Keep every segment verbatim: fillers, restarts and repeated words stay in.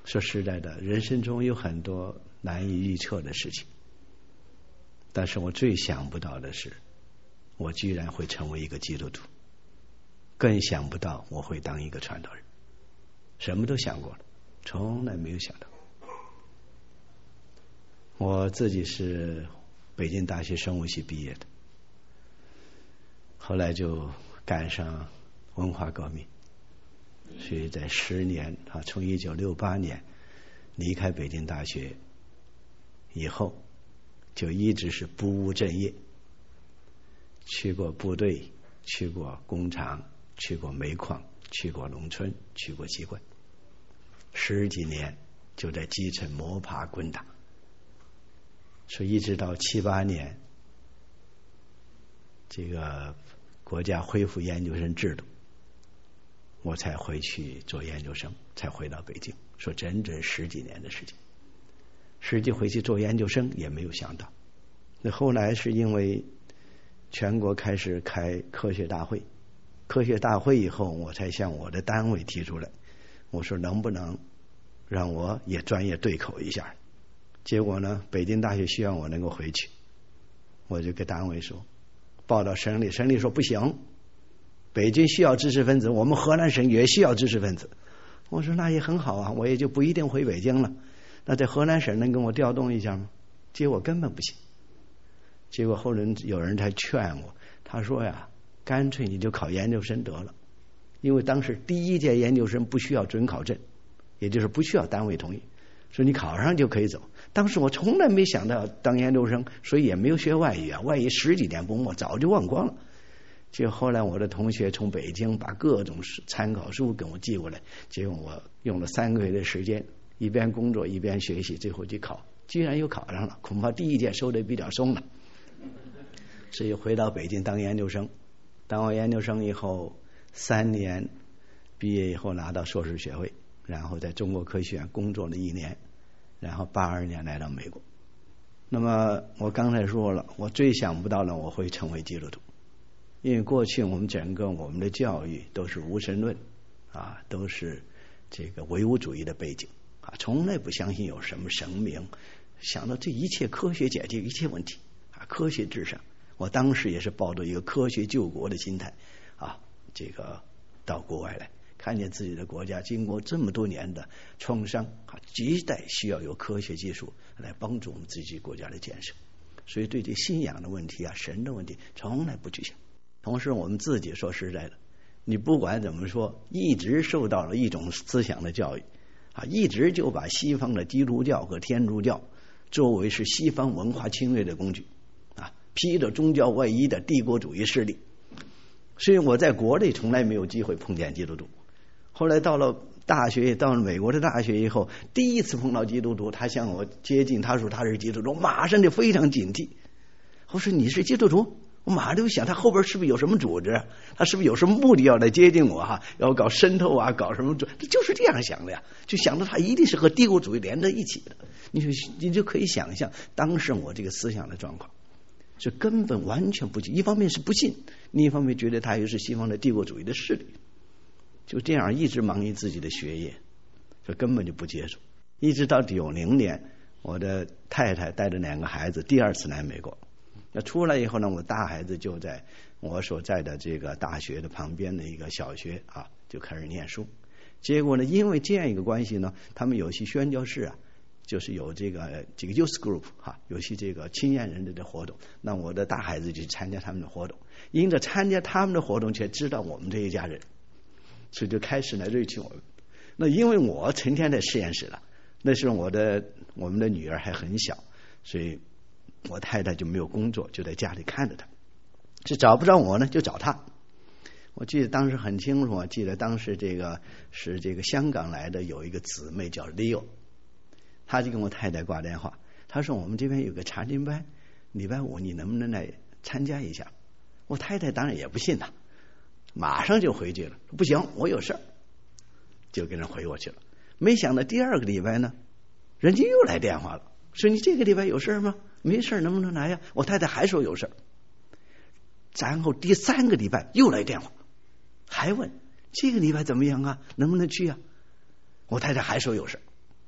说实在的，人生中有很多难以预测的事情，但是我最想不到的是，我居然会成为一个基督徒，更想不到我会当一个传道人。什么都想过了，从来没有想到。我自己是北京大学生物系毕业的，后来就赶上文化革命，所以在十年啊，从一九六八年离开北京大学以后，就一直是不务正业，去过部队，去过工厂，去过煤矿，去过农村，去过机关，十几年就在基层摸爬滚打，所以一直到七八年，这个国家恢复研究生制度，我才回去做研究生，才回到北京。说整整十几年的时间，实际回去做研究生也没有想到。那后来是因为全国开始开科学大会，科学大会以后，我才向我的单位提出来，我说能不能让我也专业对口一下。结果呢，北京大学希望我能够回去，我就给单位说，报到省里，省里说不行，北京需要知识分子，我们河南省也需要知识分子。我说那也很好啊，我也就不一定回北京了，那在河南省能跟我调动一下吗？结果根本不行。结果后人有人才劝我，他说呀，干脆你就考研究生得了，因为当时第一届研究生不需要准考证，也就是不需要单位同意，所以你考上就可以走。当时我从来没想到当研究生，所以也没有学外语啊，外语十几年不摸，早就忘光了。结果后来我的同学从北京把各种参考书给我寄过来，结果我用了三个月的时间，一边工作一边学习，最后去考，居然又考上了。恐怕第一届收的比较松了，所以回到北京当研究生。当完研究生以后，三年毕业以后拿到硕士学位，然后在中国科学院工作了一年，然后八二年来到美国。那么我刚才说了，我最想不到的我会成为基督徒，因为过去我们整个我们的教育都是无神论啊，都是这个唯物主义的背景啊，从来不相信有什么神明，想到这一切科学解决一切问题啊，科学至上。我当时也是抱着一个科学救国的心态啊，这个到国外来，看见自己的国家经过这么多年的创伤啊，亟待需要有科学技术来帮助我们自己国家的建设。所以对这信仰的问题啊，神的问题从来不去想。同时我们自己说实在的，你不管怎么说，一直受到了一种思想的教育啊，一直就把西方的基督教和天主教作为是西方文化侵略的工具啊，披着宗教外衣的帝国主义势力。所以我在国内从来没有机会碰见基督徒，后来到了大学，到了美国的大学以后，第一次碰到基督徒，他向我接近，他说他是基督徒，马上就非常警惕。我说你是基督徒？我马上就想他后边是不是有什么组织，他是不是有什么目的要来接近我哈、啊，要搞渗透啊，搞什么组，就是这样想的呀，就想到他一定是和帝国主义连在一起的。你就你就可以想象当时我这个思想的状况，是根本完全不信，一方面是不信，另一方面觉得他又是西方的帝国主义的势力，就这样一直忙于自己的学业，就根本就不接受。一直到九零年，我的太太带着两个孩子第二次来美国。那出来以后呢，我大孩子就在我所在的这个大学的旁边的一个小学啊，就开始念书。结果呢，因为这样一个关系呢，他们有些宣教士啊，就是有这个这个 youth group 哈、啊，有些这个青年人的活动。那我的大孩子就参加他们的活动，因着参加他们的活动，却知道我们这一家人，所以就开始来瑞去我们。那因为我成天在实验室了，那时候我的我们的女儿还很小，所以我太太就没有工作，就在家里看着她。是找不着我呢，就找她。我记得当时很清楚，我记得当时这个是这个香港来的有一个姊妹叫 Leo， 她就跟我太太挂电话，她说我们这边有个查经班，礼拜五你能不能来参加一下？我太太当然也不信她，马上就回去了，不行，我有事儿，就跟人回过去了。没想到第二个礼拜呢，人家又来电话了，说你这个礼拜有事吗？没事，能不能来呀？我太太还说有事。然后第三个礼拜又来电话，还问这个礼拜怎么样啊？能不能去啊？我太太还说有事。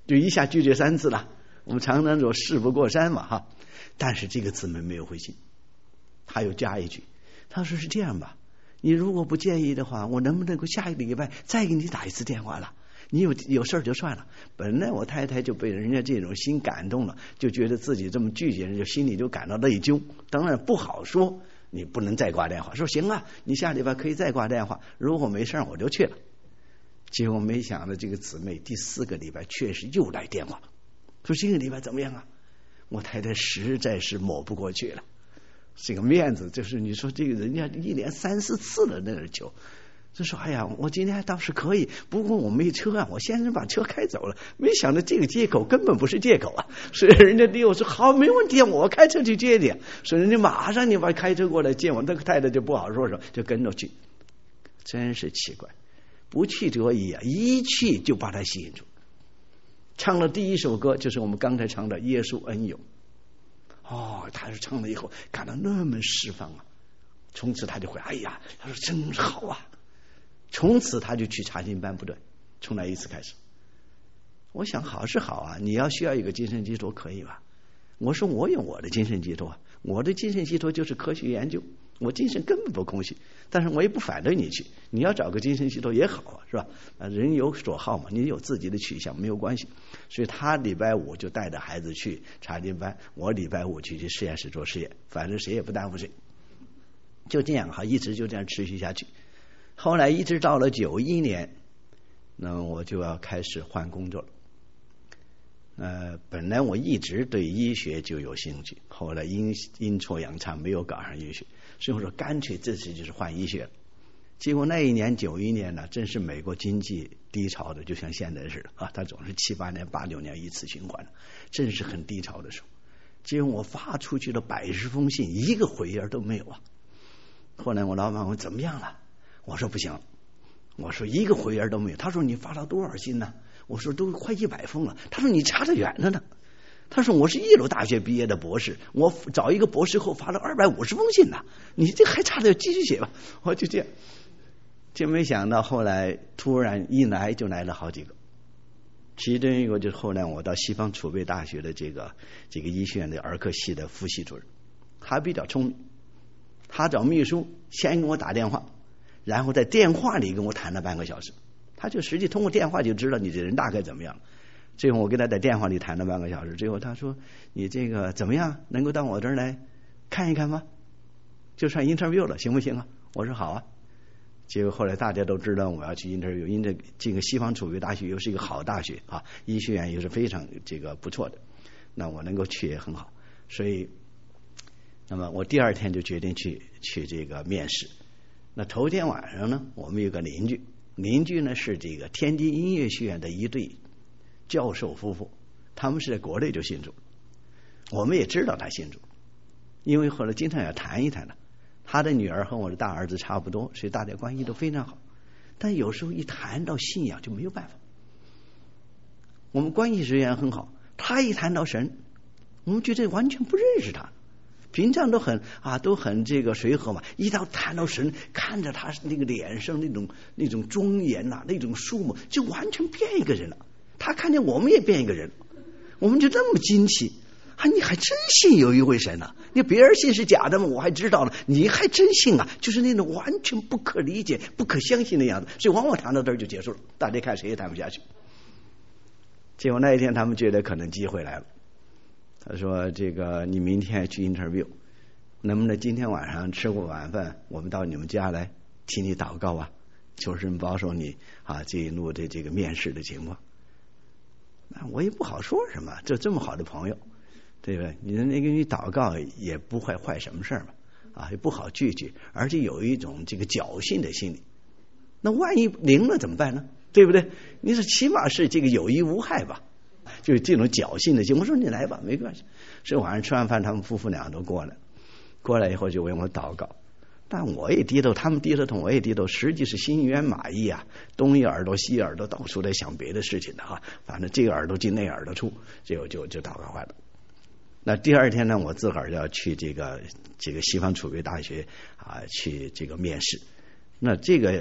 就一下拒绝三次了。我们常常说事不过三嘛哈。但是这个姊妹没有回信，他又加一句，他说是这样吧，你如果不介意的话，我能不能够下一个礼拜再给你打一次电话了？你有有事就算了。本来我太太就被人家这种心感动了，就觉得自己这么拒绝人，就心里就感到内疚。当然不好说，你不能再挂电话。说行啊，你下礼拜可以再挂电话，如果没事我就去了。结果没想到这个姊妹第四个礼拜确实又来电话，说这个礼拜怎么样啊？我太太实在是抹不过去了，这个面子就是你说这个人家一连三四次了那儿求，就说哎呀，我今天倒是可以，不过我没车啊，我先生把车开走了。没想到这个借口根本不是借口啊，所以人家对我说好，没问题，我开车去接你。所以人家马上你把开车过来接我，那个太太就不好说什么，就跟着去。真是奇怪，不去则已啊，一去就把他吸引住。唱了第一首歌就是我们刚才唱的《耶稣恩友》。哦，他是唱了以后感到那么释放啊，从此他就会哎呀，他说真好啊。从此他就去查经班不断，从那一次开始。我想好是好啊，你要需要一个精神寄托可以吧？我说我有我的精神寄托，我的精神寄托就是科学研究，我精神根本不空虚，但是我也不反对你去，你要找个精神寄托也好啊，是吧？人有所好嘛，你有自己的取向没有关系。所以他礼拜五就带着孩子去查经班，我礼拜五去去实验室做实验，反正谁也不耽误谁。就这样哈，一直就这样持续下去。后来一直到了九一年，那我就要开始换工作了。呃，本来我一直对医学就有兴趣，后来阴阴错阳差没有搞上医学，所以我说干脆这次就是换医学了。结果那一年九一年呢，正是美国经济低潮的，就像现在似的啊，它总是七八年、八九年一次循环，正是很低潮的时候。结果我发出去了百十封信，一个回音都没有啊。后来我老板问怎么样了，我说不行，我说一个回音都没有。他说你发了多少信呢？我说都快一百封了。他说你差得远了呢。他说我是耶鲁大学毕业的博士，我找一个博士后发了二百五十封信呢，你这还差得继续写吧。我就这样，就没想到后来突然一来就来了好几个，其中一个就是后来我到西方储备大学的这个这个医学院的儿科系的副系主任，他比较聪明，他找秘书先给我打电话，然后在电话里跟我谈了半个小时，他就实际通过电话就知道你这人大概怎么样。最后我跟他在电话里谈了半个小时，最后他说你这个怎么样，能够到我这儿来看一看吗？就算 interview 了，行不行啊？我说好啊。结果后来大家都知道我要去 interview， 因为这个西方储备大学又是一个好大学啊，医学院又是非常这个不错的，那我能够去也很好。所以那么我第二天就决定去去这个面试。那头天晚上呢，我们有个邻居，邻居呢是这个天津音乐学院的一对教授夫妇，他们是在国内就信主，我们也知道他信主，因为后来经常要谈一谈的。他的女儿和我的大儿子差不多，所以大家关系都非常好。但有时候一谈到信仰就没有办法。我们关系虽然很好，他一谈到神，我们觉得完全不认识他。平常都很啊，都很这个随和嘛，一到谈到神，看着他那个脸上那种那种庄严呐、啊，那种肃穆，就完全变一个人了。他看见我们也变一个人，我们就这么惊奇啊！你还真信有一位神啊？你别人信是假的吗？我还知道了，你还真信啊！就是那种完全不可理解、不可相信的样子。所以往往谈到这儿就结束了，大家看谁也谈不下去。结果那一天他们觉得可能机会来了，他说：“这个你明天去 interview， 能不能今天晚上吃过晚饭，我们到你们家来替你祷告啊，求神保守你啊这一路的这个面试的情况。”那我也不好说什么，这这么好的朋友，对吧？你那个你祷告也不会坏什么事嘛，啊，也不好拒绝，而且有一种这个侥幸的心理。那万一灵了怎么办呢？对不对？你说起码是这个有益无害吧，就是这种侥幸的心。我说你来吧，没关系。所以晚上吃完饭，他们夫妇俩都过来，过来以后就为我祷告。但我也低头，他们低着头，我也低头，实际是心猿马意啊，东一耳朵西一耳朵，到处在想别的事情的哈。反正这个耳朵进那个耳朵出，结果就就祷告坏了。那第二天呢，我自个儿要去这个这个西方储备大学啊，去这个面试。那这个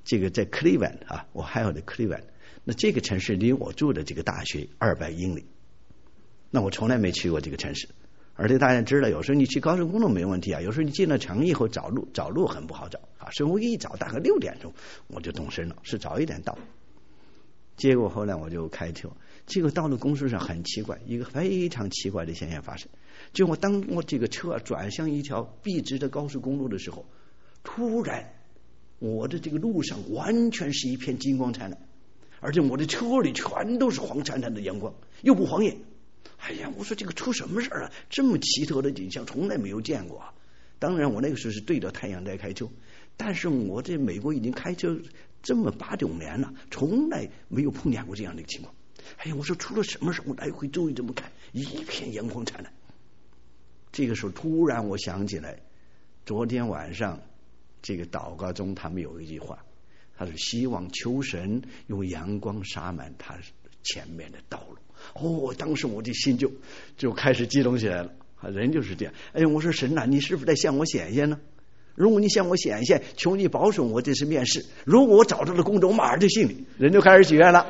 这个在 Cleveland 啊，我还有的 Cleveland， 那这个城市离我住的这个大学二百英里，那我从来没去过这个城市。而且大家知道，有时候你去高速公路没问题啊，有时候你进了城以后找路找路很不好找啊。所以我一早大概六点钟我就动身了，是早一点到。结果后来我就开车，结果到了公路上很奇怪，一个非常奇怪的现象发生。就我当我这个车转向一条笔直的高速公路的时候，突然我的这个路上完全是一片金光灿烂，而且我的车里全都是黄灿灿的阳光，又不晃眼。哎呀，我说这个出什么事啊？这么奇特的景象从来没有见过啊！当然我那个时候是对着太阳在开车，但是我在美国已经开车这么八九年了，从来没有碰见过这样的情况。哎呀，我说出了什么事？我来回周围这么看，一片阳光灿烂。这个时候突然我想起来，昨天晚上这个祷告中他们有一句话，他是希望求神用阳光洒满他前面的道路。哦，当时我的心就就开始激动起来了。人就是这样。哎呀，我说神啊，你是不是在向我显现呢？如果你向我显现，求你保守我这次面试。如果我找到了工作，我马上就信你。人就开始许愿了。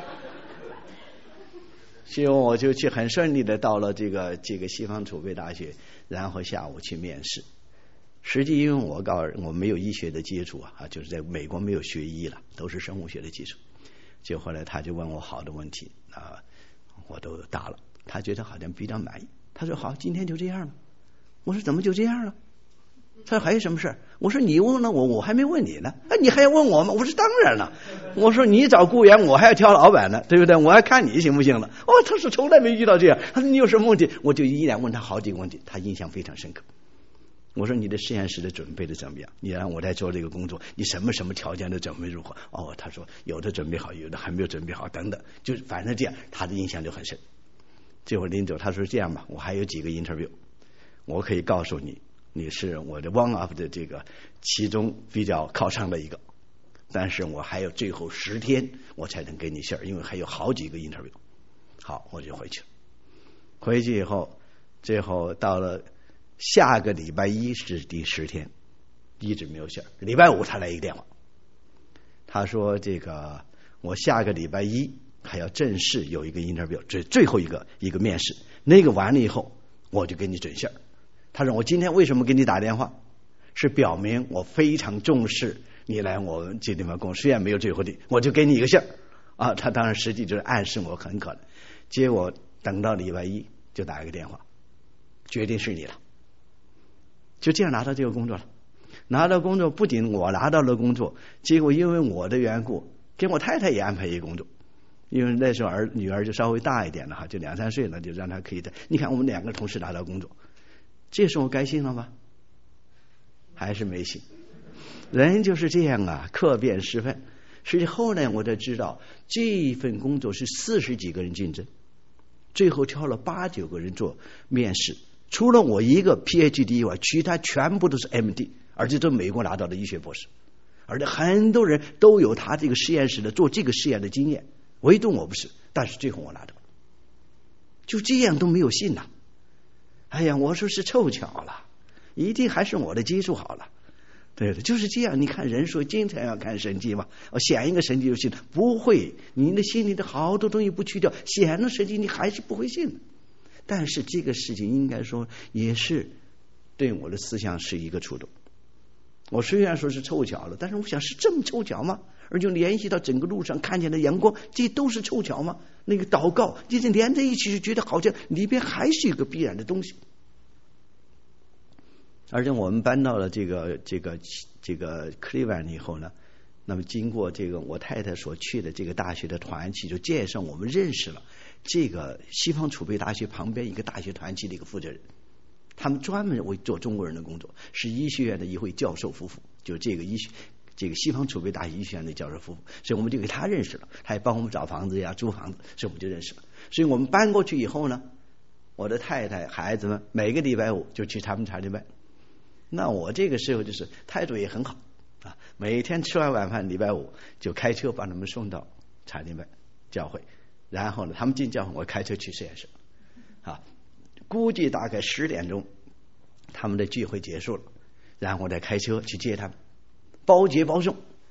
所以我就去很顺利的到了这个这个西方储备大学，然后下午去面试。实际因为我告我没有医学的基础啊，就是在美国没有学医了，都是生物学的基础。就后来他就问我好的问题啊，我都答了，他觉得好像比较满意。他说好，今天就这样了。我说怎么就这样了？他说还有什么事？我说你问了我，我还没问你呢。哎，你还要问我吗？我说当然了。我说你找雇员，我还要挑老板呢，对不对？我还看你行不行了。哦，他说从来没遇到这样。他说你有什么问题？我就依然问他好几个问题，他印象非常深刻。我说你的实验室的准备的怎么样？你让我来做这个工作，你什么什么条件都准备如何？哦，他说有的准备好，有的还没有准备好，等等，就反正这样，他的印象就很深。这会儿临走，他说这样吧，我还有几个 interview， 我可以告诉你，你是我的 one of 的这个其中比较靠上的一个，但是我还有最后十天我才能给你信儿，因为还有好几个 interview。好，我就回去了。回去以后，最后到了下个礼拜一是第十天，一直没有信儿。礼拜五他来一个电话，他说这个我下个礼拜一还要正式有一个 interview， 最最后一个一个面试，那个完了以后我就给你准信儿。他说我今天为什么给你打电话，是表明我非常重视你来我们这地方工作，虽然没有最后的，我就给你一个信儿啊。他当然实际就是暗示我很可能。结果等到礼拜一就打一个电话，决定是你了。就这样拿到这个工作了。拿到工作，不仅我拿到了工作，结果因为我的缘故，给我太太也安排一个工作。因为那时候儿女儿就稍微大一点了哈，就两三岁了，就让她可以在。你看我们两个同时拿到工作，这时候该信了吗？还是没信。人就是这样啊，客变失分。实际后来我才知道，这一份工作是四十几个人竞争，最后挑了八九个人做面试。除了我一个 P H D 以外，其他全部都是 M D， 而且都美国拿到的医学博士，而且很多人都有他这个实验室的做这个实验的经验，唯独我不是。但是最后我拿到，就这样都没有信呐。哎呀，我说是凑巧了，一定还是我的基础好了。对的，就是这样。你看人说经常要看神迹嘛，我显一个神迹就信，不会，你的心里的好多东西不去掉，显了神迹你还是不会信的。但是这个事情应该说也是对我的思想是一个触动。我虽然说是凑巧了，但是我想是这么凑巧吗？而就联系到整个路上看见的阳光，这都是凑巧吗？那个祷告这是连在一起，就觉得好像里边还是有个必然的东西。而且我们搬到了这个这个这个 Cleveland 以后呢，那么经过这个我太太所去的这个大学的团契，就介绍我们认识了这个西方储备大学旁边一个大学团契的一个负责人，他们专门为做中国人的工作，是医学院的一位教授夫妇，就这个医学这个西方储备大学医学院的教授夫妇，所以我们就给他认识了，他也帮我们找房子呀、租房子，所以我们就认识了。所以我们搬过去以后呢，我的太太、孩子们每个礼拜五就去他们查经班。那我这个时候就是态度也很好啊，每天吃完晚饭，礼拜五就开车把他们送到查经班教会，然后呢，他们进教会，我开车去实验室啊，估计大概十点钟他们的聚会结束了，然后我再开车去接他们，包接包送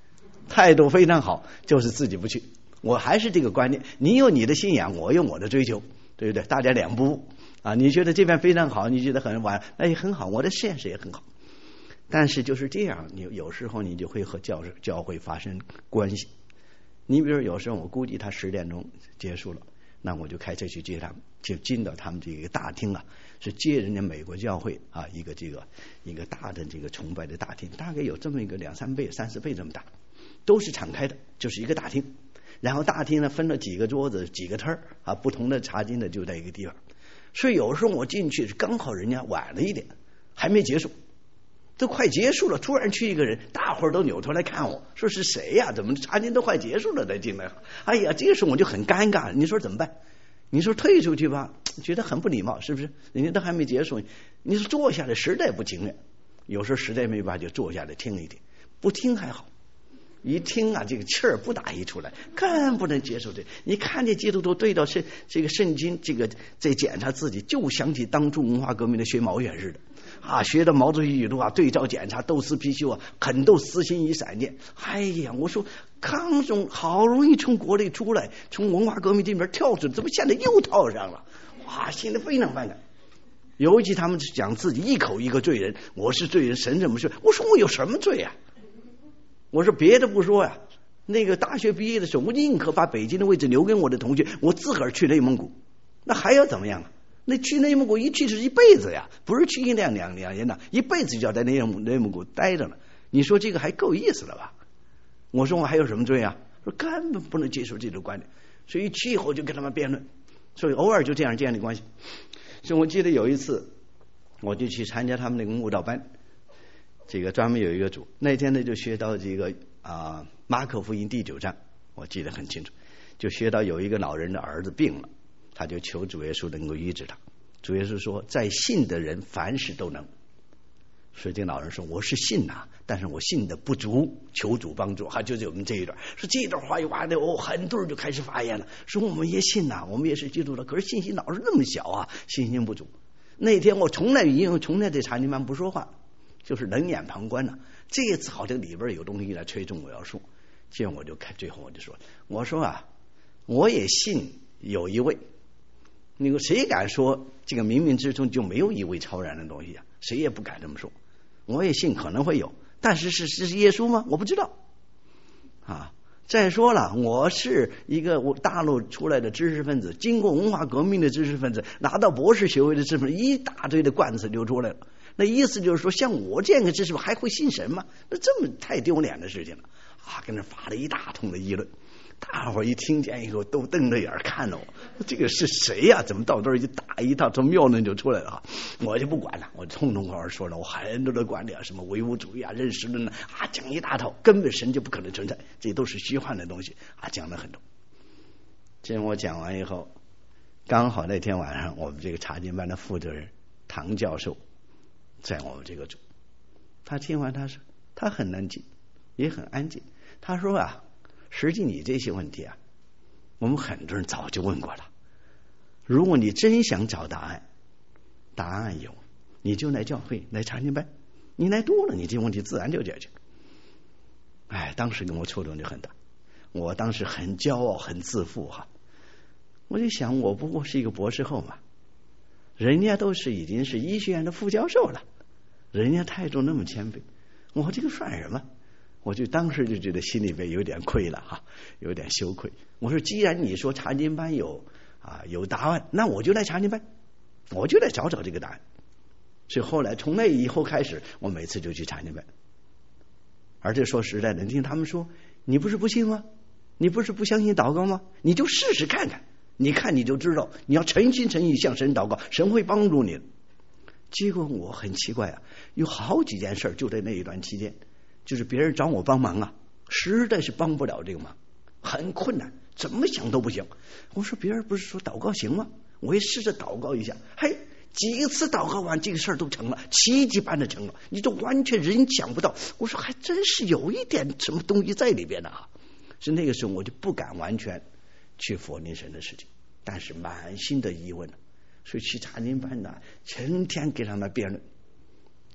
态度非常好，就是自己不去。我还是这个观念，你有你的信仰，我有我的追求，对不对？大家两不误啊！你觉得这边非常好，你觉得很晚，那也很好，我的现实也很好。但是就是这样，你有时候你就会和教教会发生关系。你比如有时候我估计他十点钟结束了，那我就开车去接他们，就进到他们这个大厅啊，是接人家美国教会啊一个这个一个大的这个崇拜的大厅，大概有这么一个两三倍、三四倍这么大，都是敞开的，就是一个大厅。然后大厅呢分了几个桌子、几个摊儿啊，不同的茶经的就在一个地方。所以有时候我进去刚好人家晚了一点，还没结束，都快结束了，突然去一个人，大伙儿都扭头来看我，说是谁呀？怎么茶经都快结束了才进来？哎呀，这个时候我就很尴尬，你说怎么办？你说退出去吧，觉得很不礼貌，是不是？人家都还没结束，你说坐下来实在不情愿，有时候实在没办法就坐下来听一听，不听还好。一听啊，这个气儿不打一出来，更不能接受这。你看见基督徒对到圣这个圣经，这个在检查自己，就想起当初文化革命的学毛远似的啊，学的毛主席语录啊，对照检查，斗私批修啊，狠斗私心与闪电。哎呀，我说康中好容易从国内出来，从文化革命这边跳出，怎么现在又套上了？哇，心里非常反感。尤其他们讲自己一口一个罪人，我是罪人，神怎么说？我说我有什么罪啊？我说别的不说呀、啊，那个大学毕业的时候，我宁可把北京的位置留给我的同学，我自个儿去内蒙古，那还要怎么样啊？那去内蒙古一去是一辈子呀，不是去一两两两年的，一辈子就要在内蒙内蒙古待着了。你说这个还够意思了吧？我说我还有什么罪啊？说根本不能接受这种观点，所以去以后就跟他们辩论，所以偶尔就这样建立关系。所以我记得有一次，我就去参加他们那个慕道班。这个专门有一个组，那天呢就学到这个啊马可福音第九章，我记得很清楚，就学到有一个老人的儿子病了，他就求主耶稣能够医治他。主耶稣说，在信的人凡事都能。所以这个老人说，我是信呐、啊，但是我信的不足，求主帮助。哈、啊，就是我们这一段，说这段话一完了，哦，很多人就开始发言了，说我们也信呐、啊，我们也是基督徒，可是信心老是那么小啊，信心不足。那天我从来因为从来在查经班不说话。就是冷眼旁观了、啊。这一次好像里边有东西来催促我要说，结果我就看，最后我就说，我说啊，我也信有一位，那个谁敢说这个冥冥之中就没有一位超然的东西啊？谁也不敢这么说。我也信可能会有，但是是是耶稣吗？我不知道啊。再说了，我是一个我大陆出来的知识分子，经过文化革命的知识分子，拿到博士学位的知识分子，一大堆的罐子流出来了。那意思就是说，像我这样的知识分子还会信神吗？那这么太丢脸的事情了啊！跟那发了一大通的议论，大伙儿一听见以后都瞪着眼看着我，这个是谁呀、啊？怎么到这儿一打一套从谬论就出来了啊？我就不管了，我痛痛快快说了我很多的观点，什么唯物主义啊、认识论啊，讲一大套，根本神就不可能存在，这都是虚幻的东西啊，讲了很多。这我讲完以后，刚好那天晚上我们这个查经班的负责人唐教授在我们这个组，他听完他说，他很冷静，也很安静。他说啊，实际你这些问题啊，我们很多人早就问过了。如果你真想找答案，答案有，你就来教会来查经班，你来多了，你这问题自然就解决。哎，当时跟我触动就很大，我当时很骄傲，很自负哈。我就想，我不过是一个博士后嘛，人家都是已经是医学院的副教授了。人家态度那么谦卑，我这个算什么？我就当时就觉得心里边有点亏了哈，有点羞愧。我说，既然你说查经班有啊有答案，那我就来查经班，我就来找找这个答案。所以后来从那以后开始，我每次就去查经班。而且说实在的，听他们说，你不是不信吗？你不是不相信祷告吗？你就试试看看，你看你就知道，你要诚心诚意向神祷告，神会帮助你的。结果我很奇怪啊，有好几件事就在那一段期间，就是别人找我帮忙啊，实在是帮不了这个忙，很困难，怎么想都不行。我说别人不是说祷告行吗？我也试着祷告一下，嘿，几次祷告完这个事儿都成了，奇迹般的成了，你都完全人想不到。我说还真是有一点什么东西在里边的啊。是那个时候我就不敢完全去否定神的事情，但是满心的疑问，所以去查经班呢，成天给他们辩论啊。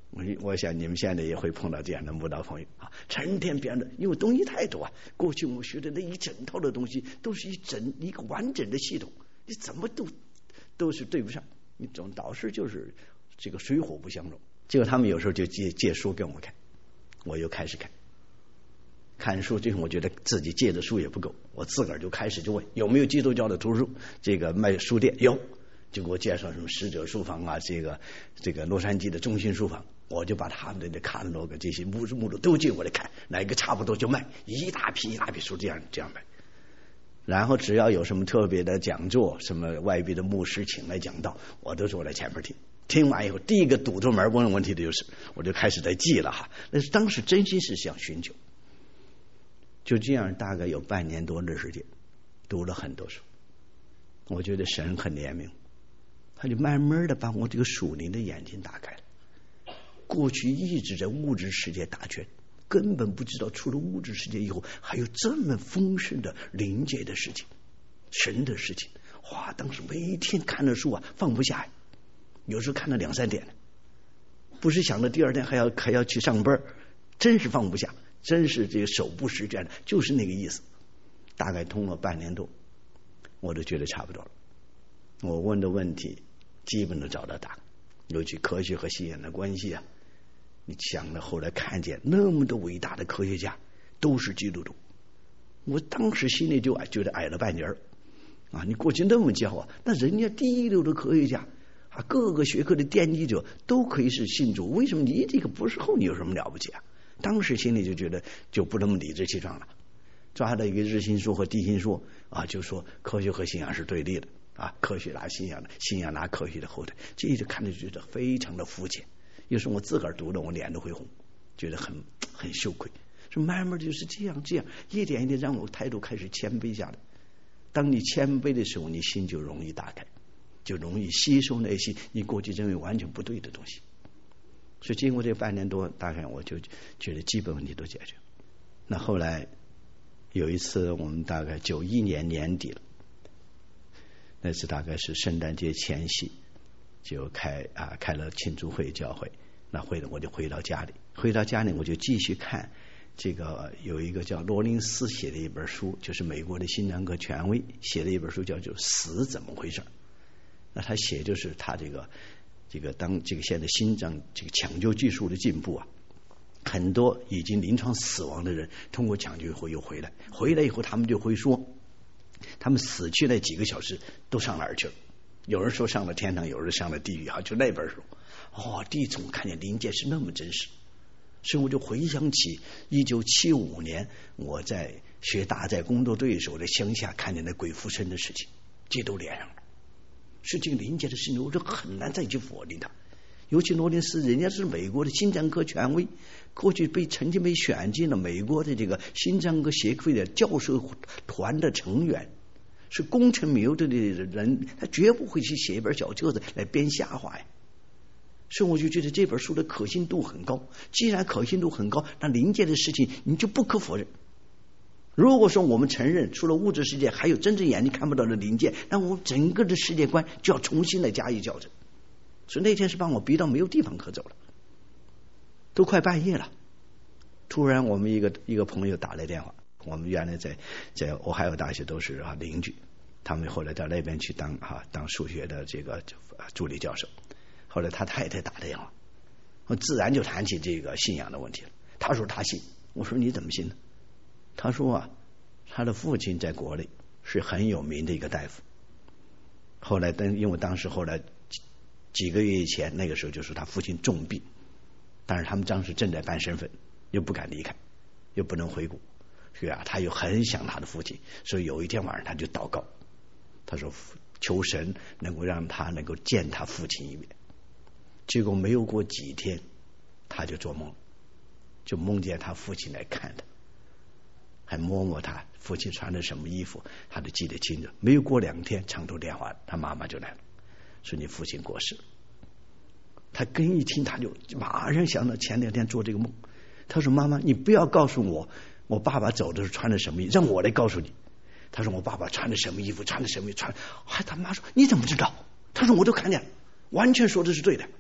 我我想你们现在也会碰到这样的慕道朋友啊，成天编的，因为东西太多啊。过去我学的那一整套的东西，都是一整一个完整的系统，你怎么都都是对不上。你总导师就是这个水火不相容。结果他们有时候就借借书给我们看，我又开始看。看书最后我觉得自己借的书也不够，我自个儿就开始就问有没有基督教的图书，这个卖书店有，就给我介绍什么使者书房啊，这个这个洛杉矶的中心书房，我就把他们的卡罗格这些目录目录都借过来看，哪个差不多就卖，一大批一大批书这样这样卖。然后只要有什么特别的讲座，什么外边的牧师请来讲道，我都坐在前面听。听完以后，第一个堵住门问问题的就是，我就开始在记了哈。那是当时真心是想寻求。就这样大概有半年多的时间，读了很多书。我觉得神很怜悯，他就慢慢的把我这个属灵的眼睛打开了。过去一直在物质世界打圈，根本不知道除了物质世界以后，还有这么丰盛的灵界的事情，神的事情。哇，当时每天看了书啊，放不下，有时候看了两三点，不是想着第二天还要还要去上班，真是放不下。真是这个手不释卷的，就是那个意思。大概通了半年多，我都觉得差不多了。我问的问题基本都找到答案，尤其科学和信仰的关系啊。你想了，后来看见那么多伟大的科学家都是基督徒，我当时心里就觉得矮了半截儿啊！你过去那么教啊，那人家第一流的科学家啊，各个学科的奠基者都可以是信主，为什么你这个不是后？你有什么了不起啊？当时心里就觉得就不那么理直气壮了，抓到一个日心说和地心说啊，就说科学和信仰是对立的啊，科学拿信仰的，信仰拿科学的后腿，这一直看着觉得非常的肤浅。有时候我自个儿读了，我脸都会红，觉得很很羞愧。说慢慢就是这样这样，一点一点让我态度开始谦卑下来。当你谦卑的时候，你心就容易打开，就容易吸收那些你过去认为完全不对的东西。所以经过这半年多，大概我就觉得基本问题都解决。那后来有一次，我们大概九一年年底了，那次大概是圣诞节前夕，就开啊开了庆祝会教会。那会呢，我就回到家里，回到家里我就继续看这个有一个叫罗林斯写的一本书，就是美国的心脏科权威写的一本书，叫做《死怎么回事》。那他写就是他这个。这个当这个现在心脏这个抢救技术的进步啊，很多已经临床死亡的人通过抢救以后又回来，回来以后他们就会说，他们死去那几个小时都上哪儿去了？有人说上了天堂，有人上了地狱啊，就那本书。哦，第一次我看见灵界是那么真实，所以我就回想起一九七五年我在学大在工作队的时候，在乡下看见那鬼附身的事情，这都连上了。是这个灵界的事情，我就很难再去否定它。尤其罗林斯，人家是美国的心脏科权威，过去被曾经被选进了美国的这个心脏科协会的教授团的成员，是功成名就的人，他绝不会去写一本小册子来编瞎话呀。所以我就觉得这本书的可信度很高。既然可信度很高，那灵界的事情你就不可否认。如果说我们承认除了物质世界还有真正眼睛看不到的灵界，那我们整个的世界观就要重新来加以校正。所以那天是把我逼到没有地方可走了，都快半夜了。突然我们一个一个朋友打来电话，我们原来在在俄亥俄大学都是啊邻居，他们后来到那边去当啊当数学的这个助理教授。后来他太太打电话，我自然就谈起这个信仰的问题了。他说他信，我说你怎么信呢？他说啊，他的父亲在国内是很有名的一个大夫。后来等因为当时后来几个月以前，那个时候就是他父亲重病，但是他们当时正在办身份，又不敢离开，又不能回国，所以啊，他又很想他的父亲，所以有一天晚上他就祷告，他说求神能够让他能够见他父亲一面。结果没有过几天，他就做梦，就梦见他父亲来看他，还摸摸他父亲穿的什么衣服，他都记得清楚。没有过两天，长途电话，他妈妈就来了，说你父亲过世。他刚一听，他就马上想到前两天做这个梦。他说妈妈，你不要告诉我我爸爸走的时候穿的什么衣服，让我来告诉你。他说我爸爸穿的什么衣服，穿的什么衣服穿，还他妈说你怎么知道？他说我都看见了，完全说的是对的。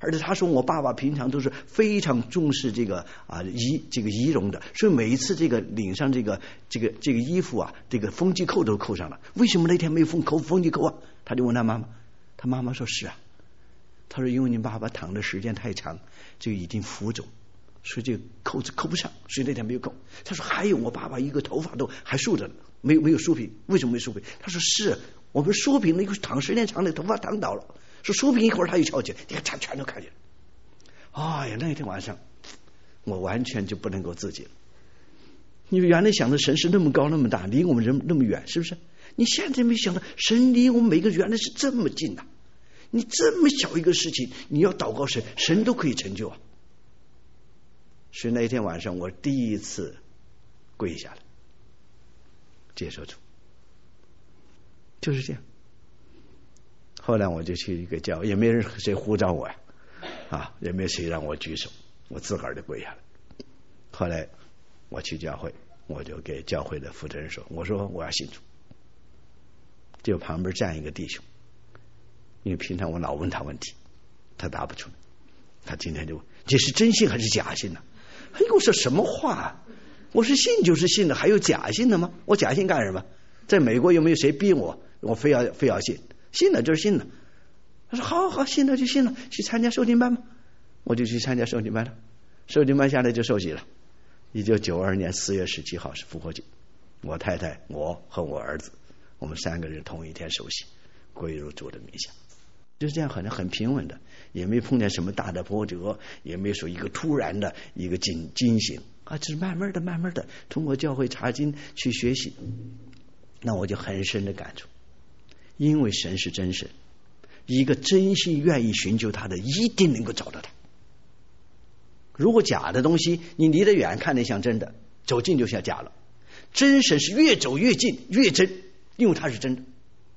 而且他说我爸爸平常都是非常重视这个啊仪这个仪容的，所以每一次这个领上这个这个这个衣服啊，这个风纪扣都扣上了。为什么那天没有封扣风纪扣啊？他就问他妈妈，他妈妈说是啊，他说因为你爸爸躺的时间太长，就已经浮肿，所以这个扣子扣不上，所以那天没有扣。他说还有我爸爸一个头发都还竖着呢，没有没有梳平，为什么没梳平？他说是我们梳平了，一个躺时间长的头发躺倒了，说梳平一会儿他又翘起来，你看全全都看见了。哎呀，那天晚上我完全就不能够自己了。你原来想的神是那么高那么大，离我们人那么远，是不是？你现在没想到神离我们每个人原来是这么近啊！你这么小一个事情，你要祷告神，神都可以成就啊！所以那天晚上我第一次跪下来接受主，就是这样。后来我就去一个教，也没人谁呼召我呀，啊，也没谁让我举手，我自个儿就跪下来。后来我去教会，我就给教会的负责人说，我说我要信主。就旁边站一个弟兄，因为平常我老问他问题，他答不出来，他今天就问这是真信还是假信呢、啊？哎，我说什么话、啊？我是信就是信的，还有假信的吗？我假信干什么？在美国有没有谁逼我，我非要非要信？信了就是信了。他说好好，信了就信了，去参加受浸班吧。我就去参加受浸班了，受浸班下来就受洗了。一九九二年四月十七号是复活节，我太太、我和我儿子，我们三个人同一天受洗，归入主的名下。就是这样，很很平稳的，也没碰见什么大的波折，也没说一个突然的一个惊惊醒啊，只是慢慢的、慢慢的通过教会查经去学习。那我就很深的感触，因为神是真神，一个真心愿意寻求他的，一定能够找到他。如果假的东西，你离得远看得像真的，走近就像假了。真神是越走越近越真，因为他是真的。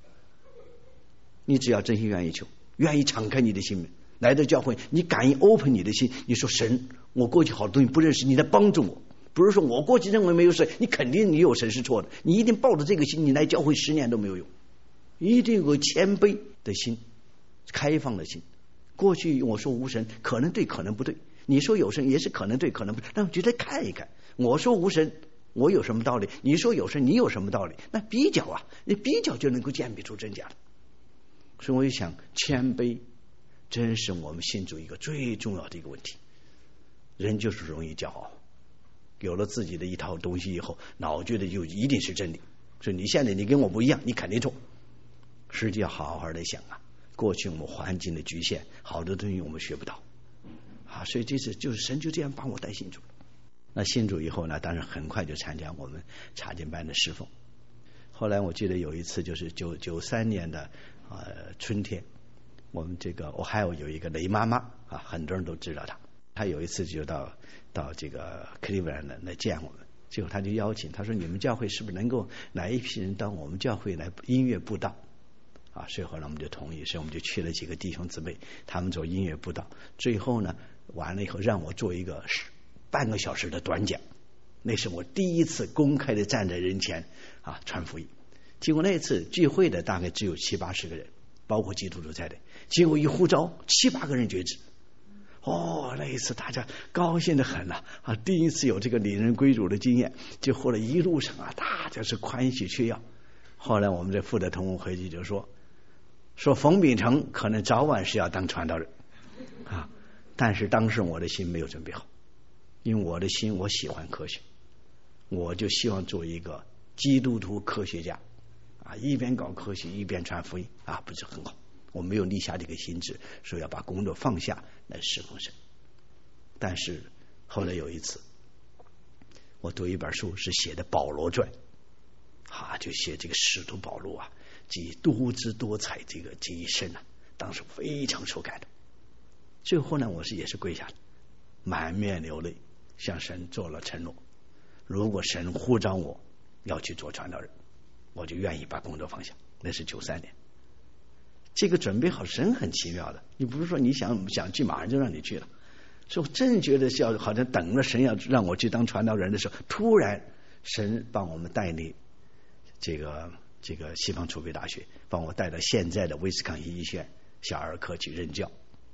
你只要真心愿意求，愿意敞开你的心门，来到教会，你敢于 open 你的心，你说神，我过去好多东西不认识，你来帮助我。不是说我过去认为没有神，你肯定你有神是错的，你一定抱着这个心，你来教会十年都没有用。一定有个谦卑的心，开放的心。过去我说无神，可能对可能不对，你说有神也是可能对可能不对，那我觉得看一看，我说无神我有什么道理，你说有神你有什么道理，那比较啊，你比较就能够鉴别出真假了。所以我就想，谦卑真是我们信主一个最重要的一个问题。人就是容易骄傲，有了自己的一套东西以后，老觉得就一定是真理，所以你现在你跟我不一样，你肯定错。实际要好好的想啊，过去我们环境的局限，好多东西我们学不到啊，所以这次就是神就这样把我带信主。那信主以后呢，当然很快就参加我们查经班的侍奉。后来我记得有一次就是九九三年的呃春天，我们这个我还有有一个雷妈妈啊，很多人都知道她。她有一次就到到这个 Cleveland 来见我们，结果她就邀请，她说你们教会是不是能够来一批人到我们教会来音乐布道啊？所以后来我们就同意，所以我们就去了几个弟兄姊妹，他们做音乐布道。最后呢，完了以后让我做一个半个小时的短讲，那是我第一次公开的站在人前啊传福音。结果那次聚会的大概只有七八十个人，包括基督徒在内。结果一呼召，七八个人觉知。哦，那一次大家高兴的很呐、啊！啊，第一次有这个领人归主的经验。就后来一路上啊，大家是欢喜雀跃。后来我们这负责同工会计就说，说冯秉成可能早晚是要当传道人啊，但是当时我的心没有准备好，因为我的心我喜欢科学，我就希望做一个基督徒科学家。啊，一边搞科学一边传福音啊，不是很好。我没有立下这个心志，说要把工作放下来侍奉神。但是后来有一次，我读一本书是写的保罗传，啊，就写这个使徒保罗啊，及多姿多彩这个这一生啊，当时非常受感动。最后呢，我是也是跪下了，满面流泪，向神做了承诺：如果神呼召我要去做传道人，我就愿意把工作放下。那是九三年，这个准备好，神很奇妙的。你不是说你想想去，马上就让你去了。所以我真觉得要好像等了神要让我去当传道人的时候，突然神帮我们带领这个这个西方储备大学，帮我带到现在的威斯康星医学院小儿科去任教。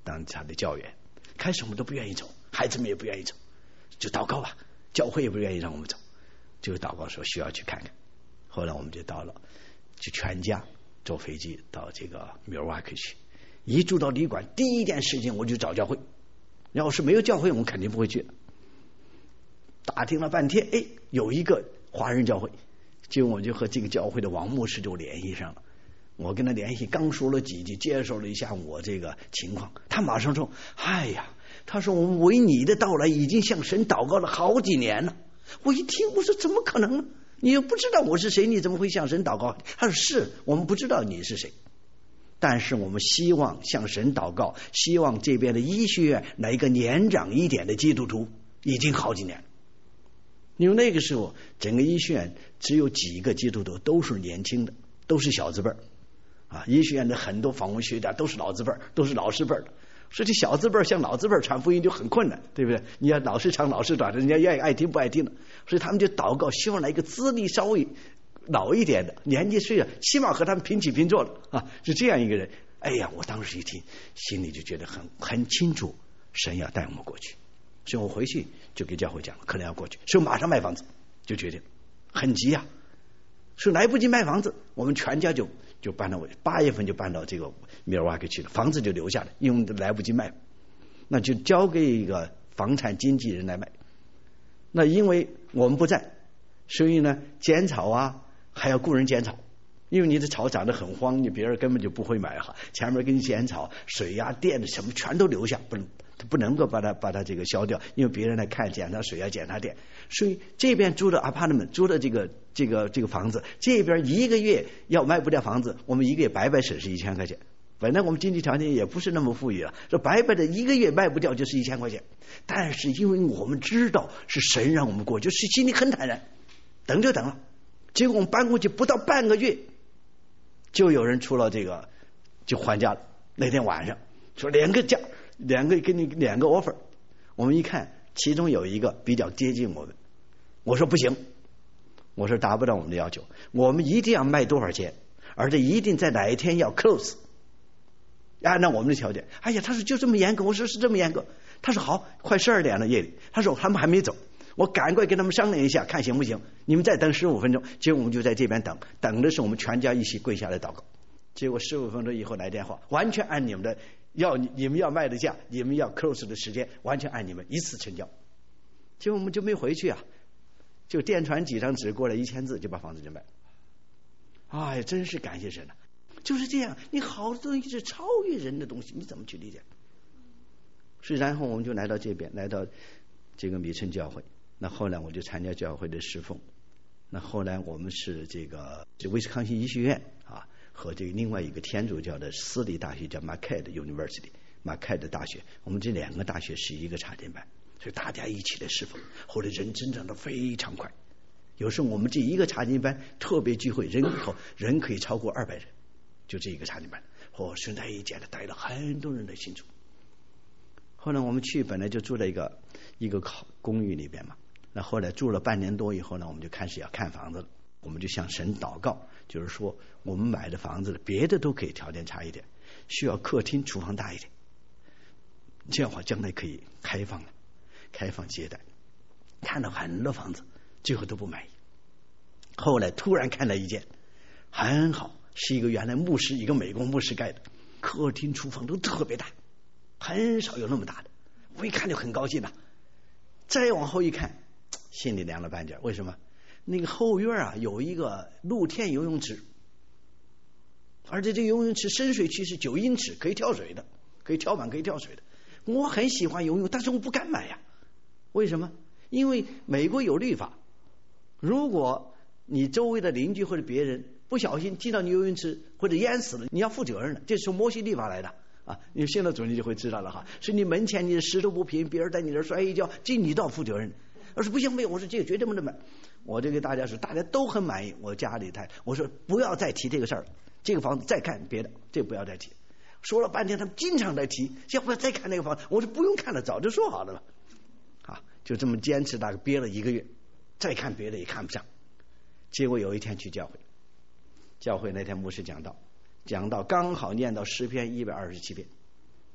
当他的教员。开始我们都不愿意走，孩子们也不愿意走，就祷告吧，教会也不愿意让我们走，就祷告说需要去看看。后来我们就到了，就全家坐飞机到这个米尔瓦克去。一住到旅馆，第一件事情我就找教会，要是没有教会我们肯定不会去。打听了半天，哎，有一个华人教会，就我就和这个教会的王牧师就联系上了。我跟他联系，刚说了几句，介绍了一下我这个情况，他马上说：“哎呀，他说我们为你的到来已经向神祷告了好几年了。”我一听，我说怎么可能呢？你又不知道我是谁，你怎么会向神祷告？他说：“是我们不知道你是谁，但是我们希望向神祷告，希望这边的医学院来一个年长一点的基督徒，已经好几年了。因为那个时候整个医学院只有几个基督徒，都是年轻的，都是小字辈儿。啊，医学院的很多访问学家都是老字辈儿，都是老师辈儿的，所以这小字辈儿向老字辈儿传福音就很困难，对不对？你要老是长老是短的，人家愿意爱听不爱听的，所以他们就祷告，希望来一个资历稍微老一点的，年纪岁数起码和他们平起平坐的啊，是这样一个人。哎呀，我当时一听，心里就觉得很很清楚，神要带我们过去，所以我回去就给教会讲了，可能要过去，所以马上卖房子，就决定很急啊，所以来不及卖房子，我们全家就。就搬到八月份就搬到这个米尔瓦克去了，房子就留下了，因为来不及卖，那就交给一个房产经纪人来卖。那因为我们不在，所以呢，剪草啊还要雇人剪草，因为你的草长得很荒，你别人根本就不会买哈。前面给你剪草，水呀、啊、电的什么全都留下，不能不能够把它把它这个消掉，因为别人来看检查水啊、检查电。所以这边租的 apartment 租的这个这个这个房子，这边一个月要卖不掉房子，我们一个月白白损失一千块钱。本来我们经济条件也不是那么富裕了，说白白的一个月卖不掉就是一千块钱。但是因为我们知道是神让我们过去，是心里很坦然，等就等了。结果我们搬过去不到半个月，就有人出了这个就还价了。那天晚上说两个价，两个给你两个 offer， 我们一看，其中有一个比较接近我们，我说不行，我说达不到我们的要求，我们一定要卖多少钱，而且一定在哪一天要 close， 按照我们的条件。哎呀，他说就这么严格，我说是这么严格。他说好，快十二点了夜里，他说他们还没走，我赶快跟他们商量一下，看行不行，你们再等十五分钟。结果我们就在这边等，等的是我们全家一起跪下来祷告。结果十五分钟以后来电话，完全按你们的要你们要卖的价，你们要 close 的时间，完全按你们一次成交。结果我们就没回去啊，就电传几张纸过来一千字就把房子就卖了。哎呀，真是感谢神啊！就是这样，你好多东西是超越人的东西，你怎么去理解？是，然后我们就来到这边，来到这个米村教会。那后来我就参加教会的侍奉。那后来我们是这个这威斯康星医学院啊，和这个另外一个天主教的私立大学叫 Marquette University， Marquette 大学，我们这两个大学是一个插进班，所以大家一起来侍奉。后来人增长的非常快，有时候我们这一个插进班特别聚会，人口人可以超过二百人，就这一个插进班，哦，顺带一见的带了很多人的信主。后来我们去本来就住在一个一个公寓里边嘛，那后来住了半年多以后呢，我们就开始要看房子了。我们就向神祷告，就是说我们买的房子别的都可以条件差一点，需要客厅厨房大一点，这样的话将来可以开放了，开放接待。看了很多房子，最后都不满意。后来突然看了一间很好，是一个原来牧师一个美国牧师盖的，客厅厨房都特别大，很少有那么大的，我一看就很高兴了。再往后一看，心里凉了半截。为什么？那个后院啊有一个露天游泳池，而且这个游泳池深水区是九英尺，可以跳水的，可以跳板可以跳水的。我很喜欢游泳，但是我不敢买呀。为什么？因为美国有律法，如果你周围的邻居或者别人不小心进到你游泳池或者淹死了，你要负责任的，这是从摩西律法来的啊。你信了主你就会知道了哈。所以你门前你的石头不平，别人在你这摔一跤，这你都要负责任的。我说不行，没有，我说这个绝对不能买。我就给大家说，大家都很满意。我家里台，我说不要再提这个事儿，这个房子再看别的，这不要再提。说了半天，他们经常在提，要不要再看那个房子？我说不用看了，早就说好了嘛。啊，就这么坚持，大概憋了一个月，再看别的也看不上。结果有一天去教会，教会那天牧师讲道，讲道刚好念到诗篇一百二十七篇。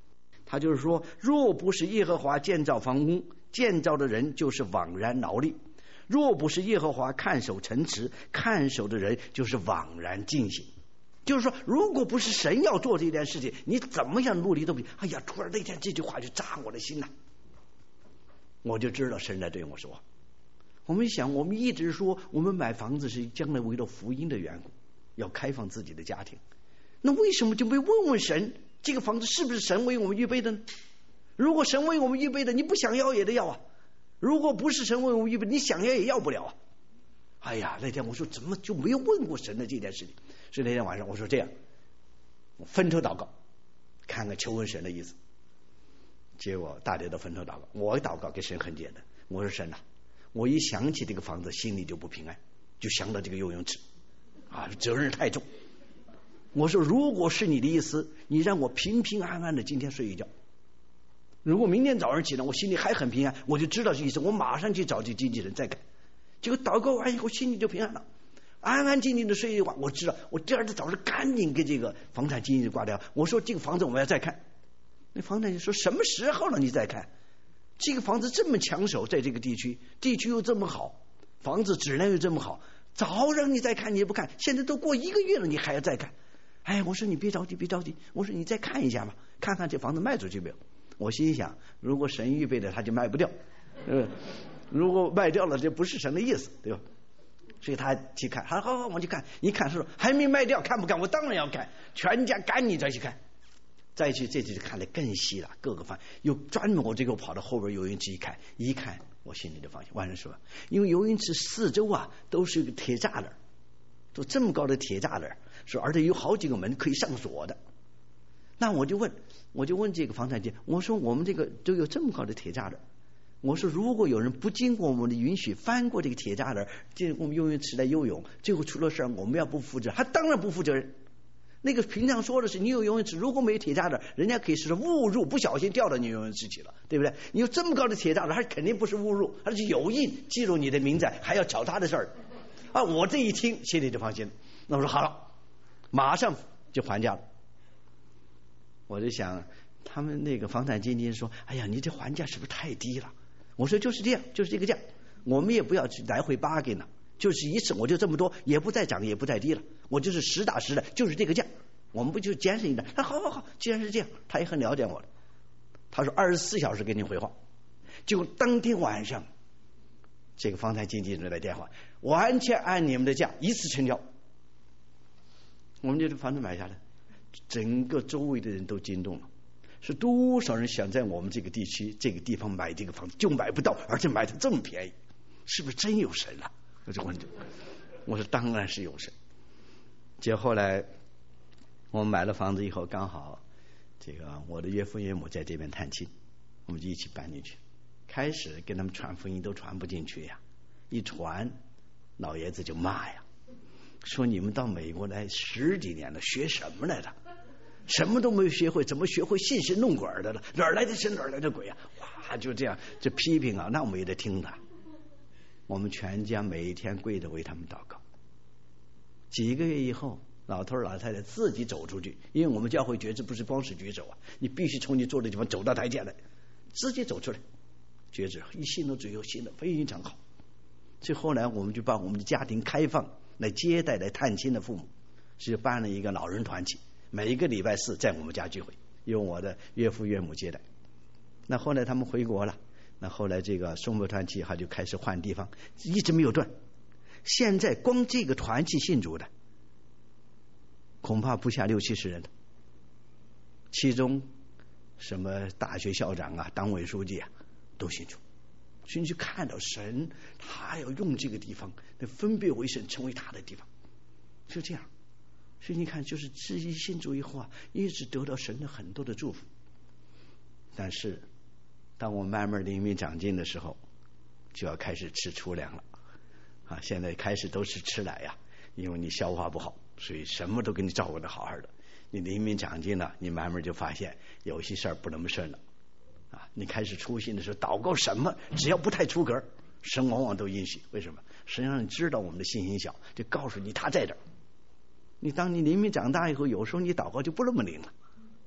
他就是说，若不是耶和华建造房屋，建造的人就是枉然劳力；若不是耶和华看守城池，看守的人就是枉然进行。就是说，如果不是神要做这件事情，你怎么样努力都不行。哎呀，突然那天这句话就扎我的心呐、啊，我就知道神在对我说。我们想，我们一直说我们买房子是将来为了福音的缘故，要开放自己的家庭，那为什么就没问问神，这个房子是不是神为我们预备的呢？如果神为我们预备的，你不想要也得要啊；如果不是神为我们预备，你想要也要不了啊。哎呀，那天我说怎么就没有问过神的这件事情？所以那天晚上我说这样，我分头祷告，看看求问神的意思。结果大家都分头祷告，我祷告给神很简单，我说神啊，我一想起这个房子心里就不平安，就想到这个游泳池啊，责任太重。我说如果是你的意思，你让我平平安安的今天睡一觉，如果明天早上起来我心里还很平安，我就知道这意思，我马上去找这经纪人再看。结果祷告完以后心里就平安了，安安静静的睡一晚。我知道我第二天早上赶紧给这个房产经纪人挂掉，我说这个房子我们要再看。那房产经纪说什么时候了你再看？这个房子这么抢手，在这个地区，地区又这么好，房子质量又这么好，早让你再看你也不看，现在都过一个月了你还要再看。哎，我说你别着急别着急，我说你再看一下吧，看看这房子卖出去没有。我心想，如果神预备的他就卖不掉，对吧？如果卖掉了这不是神的意思，对吧？所以他去看，好好好，我去看，一看说还没卖掉，看不看？我当然要看，全家赶紧再去看，再去这次看得更细了，各个方又专门我这个跑到后边游泳池一看，一看我心里就放心。完了说，因为游泳池四周啊都是一个铁栅栏，都这么高的铁栅栏，说而且有好几个门可以上锁的。那我就问，我就问这个房产经纪，我说我们这个都有这么高的铁栅栏，我说如果有人不经过我们的允许翻过这个铁栅栏进我们游泳池来游泳，最后出了事我们要不负责？他当然不负责任。那个平常说的是你有游泳池，如果没有铁栅栏，人家可以是误入，不小心掉到你游泳池去了，对不对？你有这么高的铁栅栏，他肯定不是误入，而是有意记录你的名字，还要找他的事儿啊！我这一听心里就放心了。那我说好了，马上就还价了。我就想他们那个房产经纪人说，哎呀你这还价是不是太低了？我说就是这样，就是这个价，我们也不要去来回bargain了，就是一次我就这么多，也不再涨也不再低了，我就是实打实的就是这个价，我们不就节省一点？他好好好，既然是这样，他也很了解我了。他说二十四小时给你回话。结果当天晚上这个房产经纪人来电话，完全按你们的价一次成交，我们就这房子买下来。整个周围的人都惊动了，是多少人想在我们这个地区这个地方买这个房子就买不到，而且买的这么便宜，是不是真有神啊？我就问，我说当然是有神。结果后来我们买了房子以后，刚好这个我的岳父岳母在这边探亲，我们就一起搬进去。开始跟他们传福音都传不进去呀，一传老爷子就骂呀，说你们到美国来十几年了，学什么来的？什么都没有学会，怎么学会信神弄鬼的了？哪儿来的神，哪儿来的鬼啊？哇，就这样这批评啊，那我们也得听他。我们全家每一天跪着为他们祷告。几个月以后，老头老太太自己走出去，因为我们教会觉知不是光是举手啊，你必须从你坐的地方走到台阶来，自己走出来觉知，一信都只有信的非常好。所以后来我们就把我们的家庭开放来接待来探亲的父母，是办了一个老人团体，每一个礼拜四在我们家聚会，由我的岳父岳母接待。那后来他们回国了，那后来这个松柏团体他就开始换地方，一直没有断。现在光这个团体信主的恐怕不下六七十人，其中什么大学校长啊、党委书记啊都信主。所以你去看到神他要用这个地方来分别为圣，成为他的地方，就这样。所以你看，就是自己信主以后啊，一直得到神的很多的祝福。但是当我慢慢灵命长进的时候，就要开始吃粗粮了啊！现在开始都是吃奶呀，因为你消化不好，所以什么都给你照顾的好好的。你灵命长进了，你慢慢就发现有些事儿不那么顺了啊！你开始出信的时候，祷告什么，只要不太出格，神往往都允许。为什么？神让你知道我们的信心小，就告诉你他在这儿。你当你灵命长大以后，有时候你祷告就不那么灵了啊！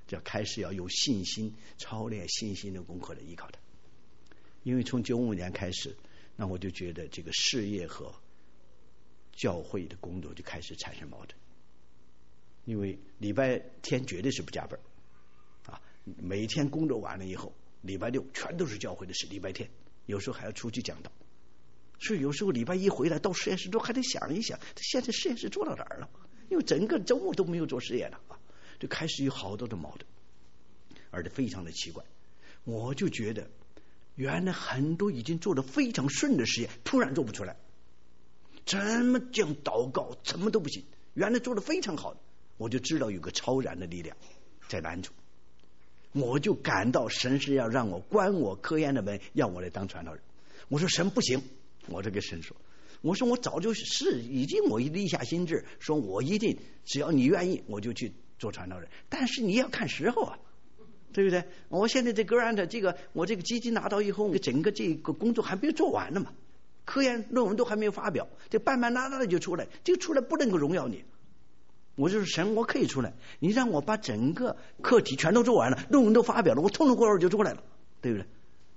就要开始要有信心操练信心的功课来依靠他。因为从九五年开始，那我就觉得这个事业和教会的工作就开始产生矛盾。因为礼拜天绝对是不加班啊，每天工作完了以后，礼拜六全都是教会的事，礼拜天有时候还要出去讲道，所以有时候礼拜一回来到实验室都还得想一想，他现在实验室做到哪儿了？因为整个周末都没有做实验了啊，就开始有好多的矛盾，而且非常的奇怪。我就觉得原来很多已经做得非常顺的实验突然做不出来，怎么讲祷告怎么都不行，原来做得非常好的，我就知道有个超然的力量在拦住，我就感到神是要让我关我科研的门，要我来当传道人。我说神不行，我就跟神说，我说我早就是已经我立下心志，说我一定只要你愿意我就去做传道人，但是你要看时候啊，对不对？我现在这 grant 这个我这个基金拿到以后，整个这个工作还没有做完呢嘛，科研论文都还没有发表，这半半拉拉的就出来，这个出来不能够荣耀你。我就是神，我可以出来，你让我把整个课题全都做完了，论文都发表了，我通通过会儿就出来了，对不对？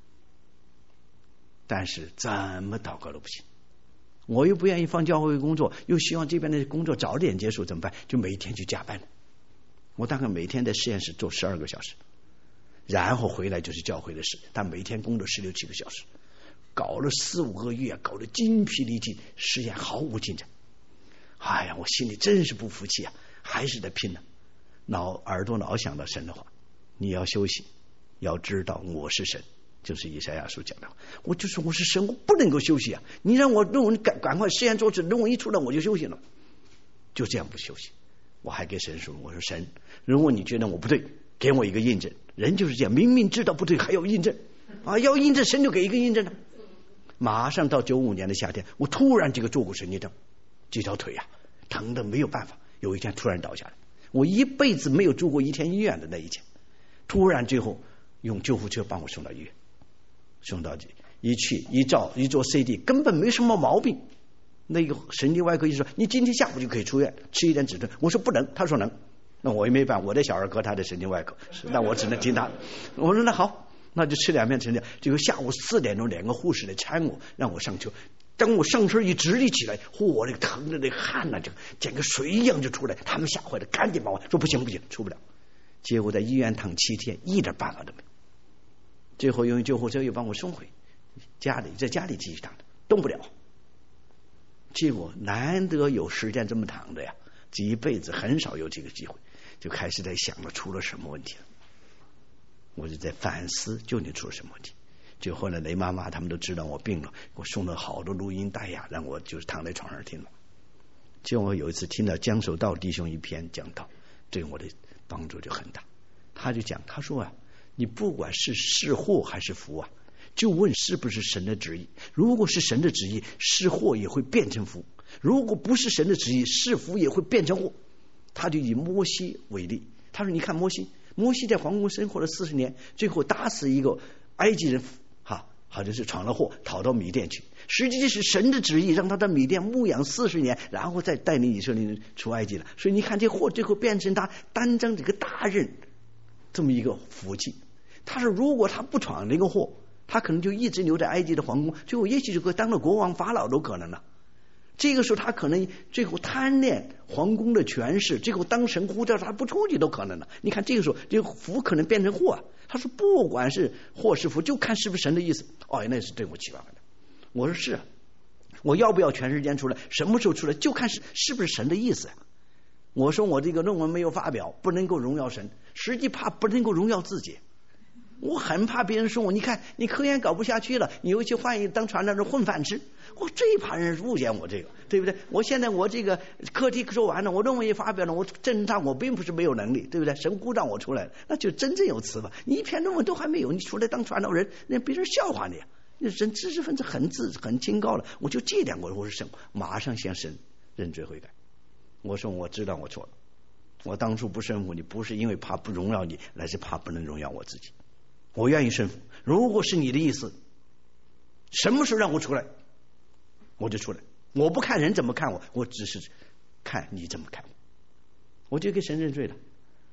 但是怎么祷告都不行，我又不愿意放教会工作，又希望这边的工作早点结束，怎么办？就每天去加班。我大概每天在实验室做十二个小时，然后回来就是教会的事，但每天工作十六七个小时，搞了四五个月，搞得精疲力尽，实验毫无进展。哎呀，我心里真是不服气啊，还是得拼呢。脑耳朵老想到神的话，你要休息，要知道我是神，就是以赛亚书讲的。我就说我是神，我不能够休息啊！你让我论文赶赶快实验做出论文一出来我就休息了，就这样不休息。我还给神说，我说神，如果你觉得我不对，给我一个印证。人就是这样，明明知道不对还要印证啊，要印证神就给一个印证了。马上到九五年的夏天，我突然这个坐骨神经症，这条腿啊疼的没有办法，有一天突然倒下来，我一辈子没有住过一天医院的那一天，突然最后用救护车帮我送到医院，送到一去一照一做 C D 根本没什么毛病，那个神经外科医生说你今天下午就可以出院吃一点止痛，我说不能，他说能，那我也没办法，我的小儿科他的神经外科，那我只能听他，我说那好，那就吃两片陈药。结果下午四点钟两个护士来搀我让我上车，当我上车一直立起来，嚯，我那个疼的那个汗呢、啊，就整个水一样就出来，他们吓坏了，赶紧把我说不行不行，出不了。结果在医院躺七天，一点办法都没有。最后用救护车又帮我送回家里，在家里继续躺着，动不了。结果难得有时间这么躺着呀，这一辈子很少有这个机会，就开始在想了出了什么问题了。我就在反思究竟出了什么问题。就后来雷妈妈他们都知道我病了，我送了好多录音带呀，让我就是躺在床上听了。就我有一次听到江守道弟兄一篇讲道，对我的帮助就很大。他就讲，他说啊，你不管是是祸还是福啊，就问是不是神的旨意。如果是神的旨意，是祸也会变成福；如果不是神的旨意，是福也会变成祸。他就以摩西为例，他说你看摩西，摩西在皇宫生活了四十年，最后打死一个埃及人，哈，好像是闯了祸，逃到米甸去。实际是神的旨意，让他在米甸牧养四十年，然后再带领以色列人出埃及了。所以你看，这祸最后变成他担当这个大任，这么一个福气。他说，如果他不闯这个祸，他可能就一直留在埃及的皇宫，最后也许就会当了国王、法老都可能了。这个时候他可能最后贪恋皇宫的权势，最后当神呼召他不出去都可能了。你看这个时候这个福可能变成祸啊。他说不管是祸是福，就看是不是神的意思。哦，那是对我期望的。我说是啊，我要不要全时间出来，什么时候出来，就看是是不是神的意思啊。我说我这个论文没有发表，不能够荣耀神，实际怕不能够荣耀自己。我很怕别人说我，你看你科研搞不下去了，你又去换一当传道人混饭吃。我最怕人误解我这个，对不对？我现在我这个课题说完了，我论文也发表了，我证上我并不是没有能力，对不对？神鼓掌我出来了，那就真正有词吧。你一篇论文都还没有，你出来当传道人，那别人笑话你啊！那人知识分子很自很清高了，我就这点我我是神，马上向神认罪悔改。我说我知道我错了，我当初不顺服你，不是因为怕不荣耀你，乃是怕不能荣耀我自己。我愿意顺服，如果是你的意思，什么时候让我出来，我就出来。我不看人怎么看我，我只是看你怎么看我。我就给神认罪了。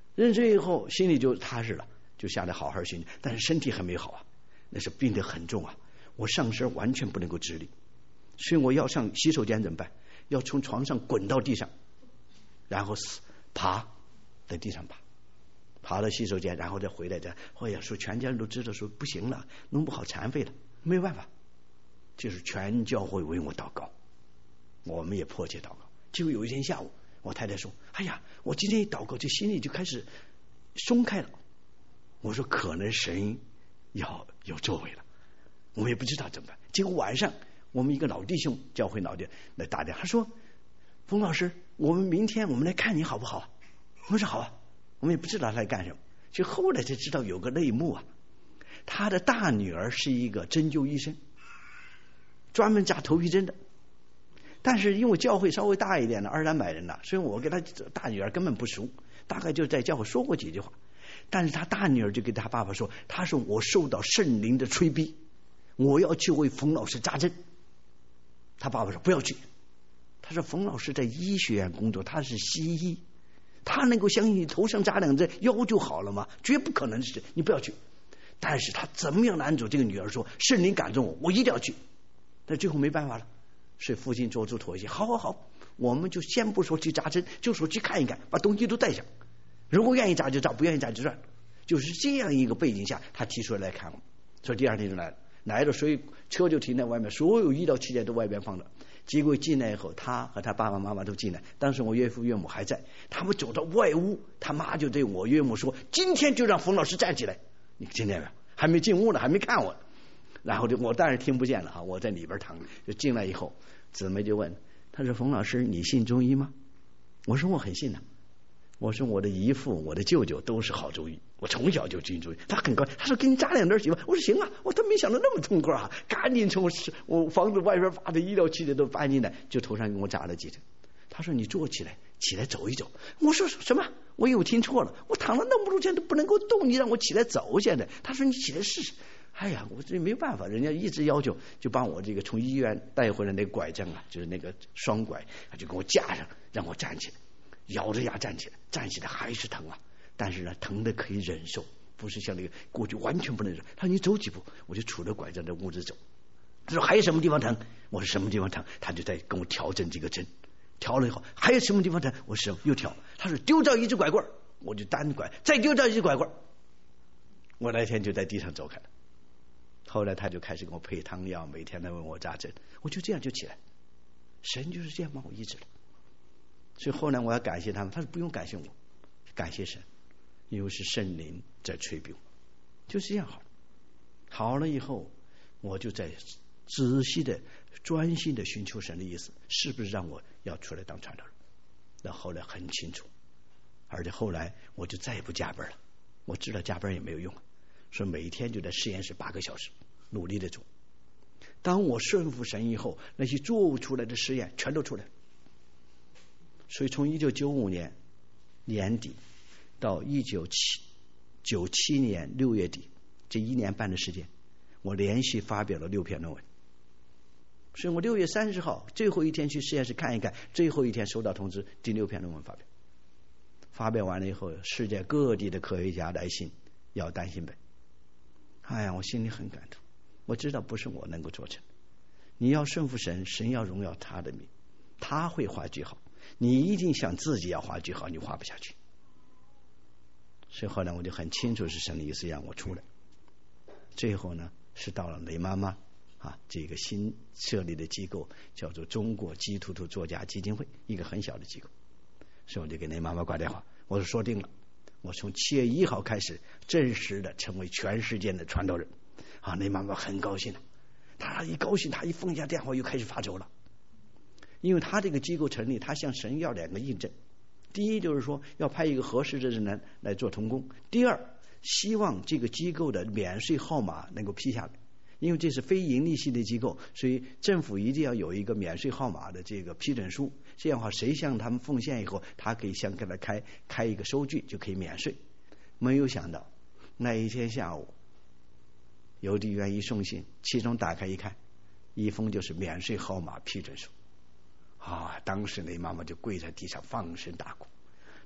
认罪以后心里就踏实了，就下来好好训练，但是身体还没好啊，那是病得很重啊，我上身完全不能够直立，所以我要上洗手间怎么办？要从床上滚到地上，然后爬，在地上爬，爬到洗手间，然后再回来再，哎呀，说全家人都知道，说不行了，弄不好残废了，没有办法，就是全教会为我祷告，我们也迫切祷告。结果有一天下午，我太太说：“哎呀，我今天一祷告，这心里就开始松开了。”我说：“可能神要有作为了，我也不知道怎么办。”结果晚上，我们一个老弟兄，教会老弟来打电话，他说：“冯老师，我们明天我们来看你好不好？”我说：“好啊。”我们也不知道他在干什么，就后来才知道有个内幕啊。他的大女儿是一个针灸医生，专门扎头皮针的。但是因为教会稍微大一点的二三百人了，所以我跟他大女儿根本不熟，大概就在教会说过几句话。但是他大女儿就给他爸爸说：“他说我受到圣灵的催逼，我要去为冯老师扎针。”他爸爸说：“不要去。”他说：“冯老师在医学院工作，他是西医，他能够相信你头上扎两针腰就好了吗？绝不可能的事，你不要去。”但是他怎么样拦住这个女儿说：“圣灵感动我，我一定要去。”但最后没办法了。所以父亲做出妥协，好好好，我们就先不说去扎针，就说去看一看，把东西都带上，如果愿意扎就扎，不愿意扎就算了。就是这样一个背景下，他提出来看我，所以第二天就来了，来了，所以车就停在外面，所有医疗器械都外边放着。结果进来以后，他和他爸爸妈妈都进来，当时我岳父岳母还在，他们走到外屋，他妈就对我岳母说：“今天就让冯老师站起来。”你听见没有？还没进屋呢，还没看我。然后就我当然听不见了哈，我在里边躺着。就进来以后，姊妹就问他说：“冯老师，你信中医吗？”我说：“我很信的。”我说：“我的姨父、我的舅舅都是好中医，我从小就信中医。”他很高兴，他说：“给你扎两针行吗？”我说：“行啊。”我他没想到那么痛快啊，赶紧从我房子外边把这医疗器械都搬进来，就头上给我扎了几针。他说：“你坐起来，起来走一走。”我说：“什么？我有听错了？我躺了那么多天都不能够动，你让我起来走现在？”他说：“你起来试试。”哎呀，我这没办法，人家一直要求，就把我这个从医院带回来那个拐杖啊，就是那个双拐，他就给我架上，让我站起来，咬着牙站起来，站起来还是疼啊，但是呢，疼的可以忍受，不是像那个过去完全不能忍。他说：“你走几步。”我就杵着拐杖在屋子走。他说：“还有什么地方疼？”我说：“什么地方疼？”他就在跟我调整这个针，调了以后还有什么地方疼？我说：“又调。”他说：“丢掉一只拐棍，我就单拐，再丢掉一只拐棍。”我那天就在地上走开了。后来他就开始给我配汤药，每天来问我扎针，我就这样就起来。神就是这样帮我医治了。所以后来我要感谢他们，他说不用感谢我，感谢神，因为是圣灵在催逼我，就是这样好。好了以后，我就在仔细的、专心的寻求神的意思，是不是让我要出来当传道人？那后来很清楚，而且后来我就再也不加班了。我知道加班也没有用，所以每一天就在实验室八个小时努力的做。当我顺服神以后，那些做出来的实验全都出来了。所以从一九九五年年底到一九九七年六月底，这一年半的时间，我连续发表了六篇论文。所以我六月三十号最后一天去实验室看一看，最后一天收到通知，第六篇论文发表。发表完了以后，世界各地的科学家来信要担心本。哎呀，我心里很感动，我知道不是我能够做成。你要顺服神，神要荣耀他的名，他会画句号。你一定想自己要画句号，你画不下去。所以后来我就很清楚是神的意思让我出来。最后呢，是到了雷妈妈啊这个新设立的机构，叫做中国基督徒作家基金会，一个很小的机构。所以我就给雷妈妈挂电话，我说说定了，我从七月一号开始正式的成为全世界的传道人啊！雷妈妈很高兴了，她一高兴，她一放下电话又开始发愁了，因为她这个机构成立，她向神要两个印证。第一就是说要派一个合适的人来来做同工，第二希望这个机构的免税号码能够批下来，因为这是非盈利性的机构，所以政府一定要有一个免税号码的这个批准书，这样的话谁向他们奉献以后，他可以向给他开开一个收据，就可以免税。没有想到那一天下午，邮递员一送信，其中打开一看，一封就是免税号码批准书啊！当时雷妈妈就跪在地上放声大哭，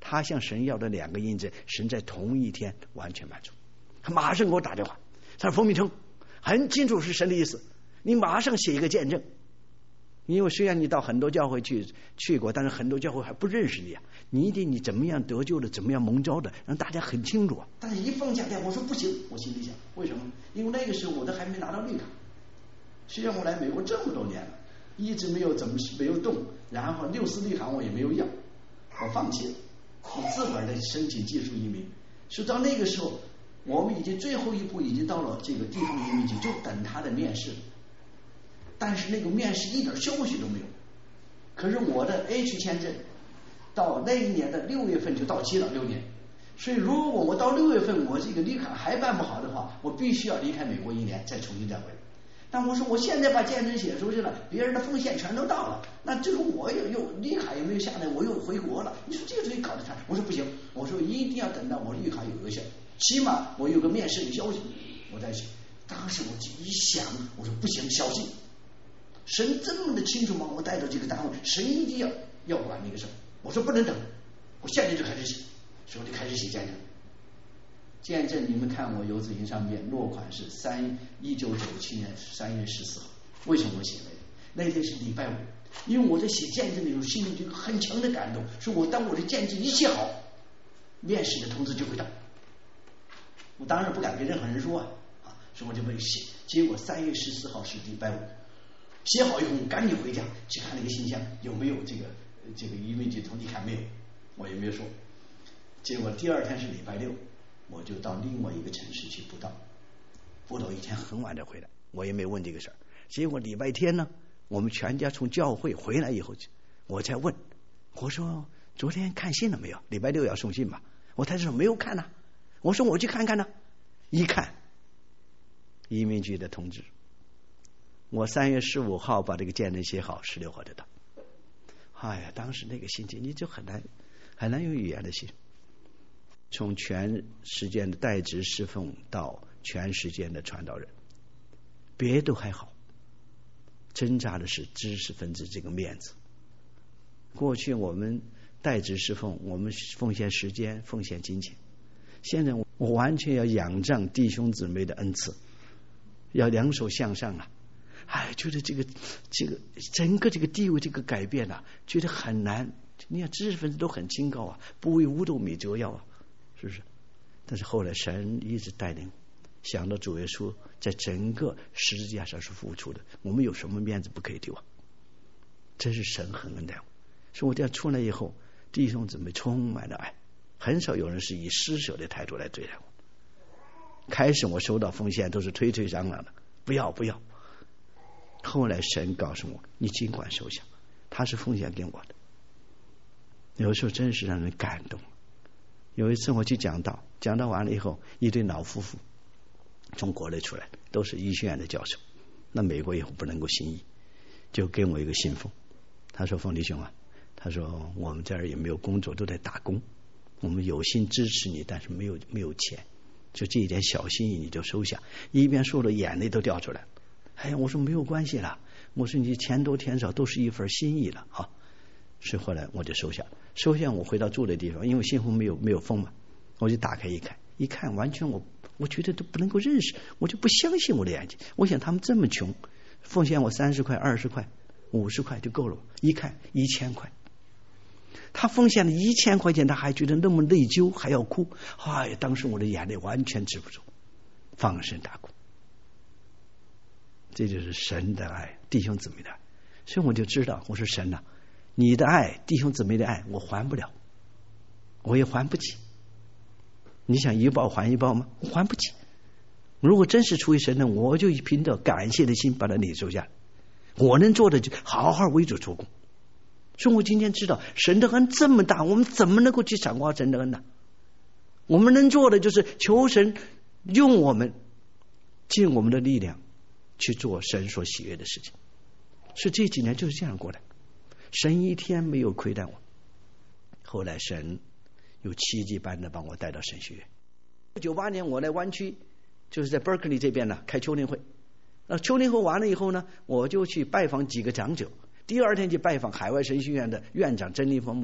他向神要的两个印证，神在同一天完全满足。他马上给我打电话，他说冯明成，很清楚是神的意思，你马上写一个见证。因为虽然你到很多教会去去过，但是很多教会还不认识你啊，你一定你怎么样得救的，怎么样蒙召的，让大家很清楚啊。但是一放假电，我说不行，我心里想，为什么？因为那个时候我都还没拿到绿卡。虽然我来美国这么多年了，一直没有怎么没有动，然后六四绿卡我也没有要，我放弃了，我自个儿的申请技术移民。所以到那个时候，我们已经最后一步已经到了这个地方移民局，就等他的面试。但是那个面试一点消息都没有。可是我的 H 签证到那一年的六月份就到期了，六年。所以如果我到六月份我这个绿卡还办不好的话，我必须要离开美国一年，再重新再回来。但我说我现在把见证写出去了，别人的奉献全都到了，那这个我又又绿卡也没有下来，我又回国了。你说这个东西搞得他，我说不行，我说一定要等到我绿卡有个效，起码我有个面试的消息，我再去。当时我一想，我说不行，小心。神这么的清楚把我带到这个单位，神一定要要管那个事儿。我说不能等，我现在就开始写，所以我就开始写见证。见证你们看我游子行上面落款是三一九九七年三月十四号。为什么我写那个？那天是礼拜五，因为我在写见证的时候，心里就有很强的感动，说我当我的见证一切好，面试的通知就会到。我当然不敢跟任何人说啊，啊，所以我就没有写。结果三月十四号是礼拜五。写好以后，我赶紧回家去看那个信箱有没有这个这个移民局通知，看没有，我也没有说。结果第二天是礼拜六，我就到另外一个城市去布道，布道一天很晚才回来，我也没问这个事儿。结果礼拜天呢，我们全家从教会回来以后，我才问，我说昨天看信了没有？礼拜六要送信吧？我太太说没有看呐、啊。我说我去看看呢、啊，一看移民局的通知。我三月十五号把这个见证写好，十六号就到。哎呀，当时那个心情你就很难很难用语言的形容。从全时间的代职侍奉到全时间的传道人，别都还好，挣扎的是知识分子这个面子。过去我们代职侍奉，我们奉献时间，奉献金钱，现在我完全要仰仗弟兄姊妹的恩赐，要两手向上啊。哎，觉得这个这个整个这个地位这个改变啊，觉得很难。你看知识分子都很清高啊，不为五斗米折腰啊，是不是？但是后来神一直带领，想到主耶稣在整个十字架上是付出的，我们有什么面子不可以丢啊？真是神很恩待我。所以我这样出来以后，弟兄姊妹充满了爱，很少有人是以施舍的态度来对待我。开始我收到奉献都是推推嚷嚷的，不要不要。后来神告诉我，你尽管收下，他是奉献给我的。有时候真是让人感动。有一次我去讲道，讲道完了以后，一对老夫妇从国内出来，都是医学院的教授，那美国以后不能够行医，就给我一个信封。他说冯弟兄啊，他说我们这儿也没有工作，都在打工，我们有心支持你，但是没有没有钱，就这一点小心意你就收下。一边说的眼泪都掉出来了。哎呀，我说没有关系了，我说你钱多钱少都是一份心意了啊。所以后来我就收下，收下我回到住的地方，因为信封没有没有封嘛，我就打开一看，一看完全我我觉得都不能够认识，我就不相信我的眼睛。我想他们这么穷，奉献我三十块、二十块、五十块就够了，一看一千块，他奉献了一千块钱，他还觉得那么内疚，还要哭。哎呀，当时我的眼泪完全止不住，放声大哭。这就是神的爱，弟兄姊妹的爱。所以我就知道，我说神呐、啊，你的爱，弟兄姊妹的爱，我还不了，我也还不起。你想一报还一报吗？我还不起。如果真是出于神的，我就凭着感谢的心把它领受下来。我能做的就好好为主做工。所以我今天知道神的恩这么大，我们怎么能够去闪光神的恩呢？我们能做的就是求神用我们，尽我们的力量去做神所喜悦的事情。是这几年就是这样过来，神一天没有亏待我。后来神有奇迹般的把我带到神学院。九八年我来湾区，就是在 Berkeley 这边呢开秋令会。那秋令会完了以后呢，我就去拜访几个长者。第二天去拜访海外神学院的院长曾立峰牧师。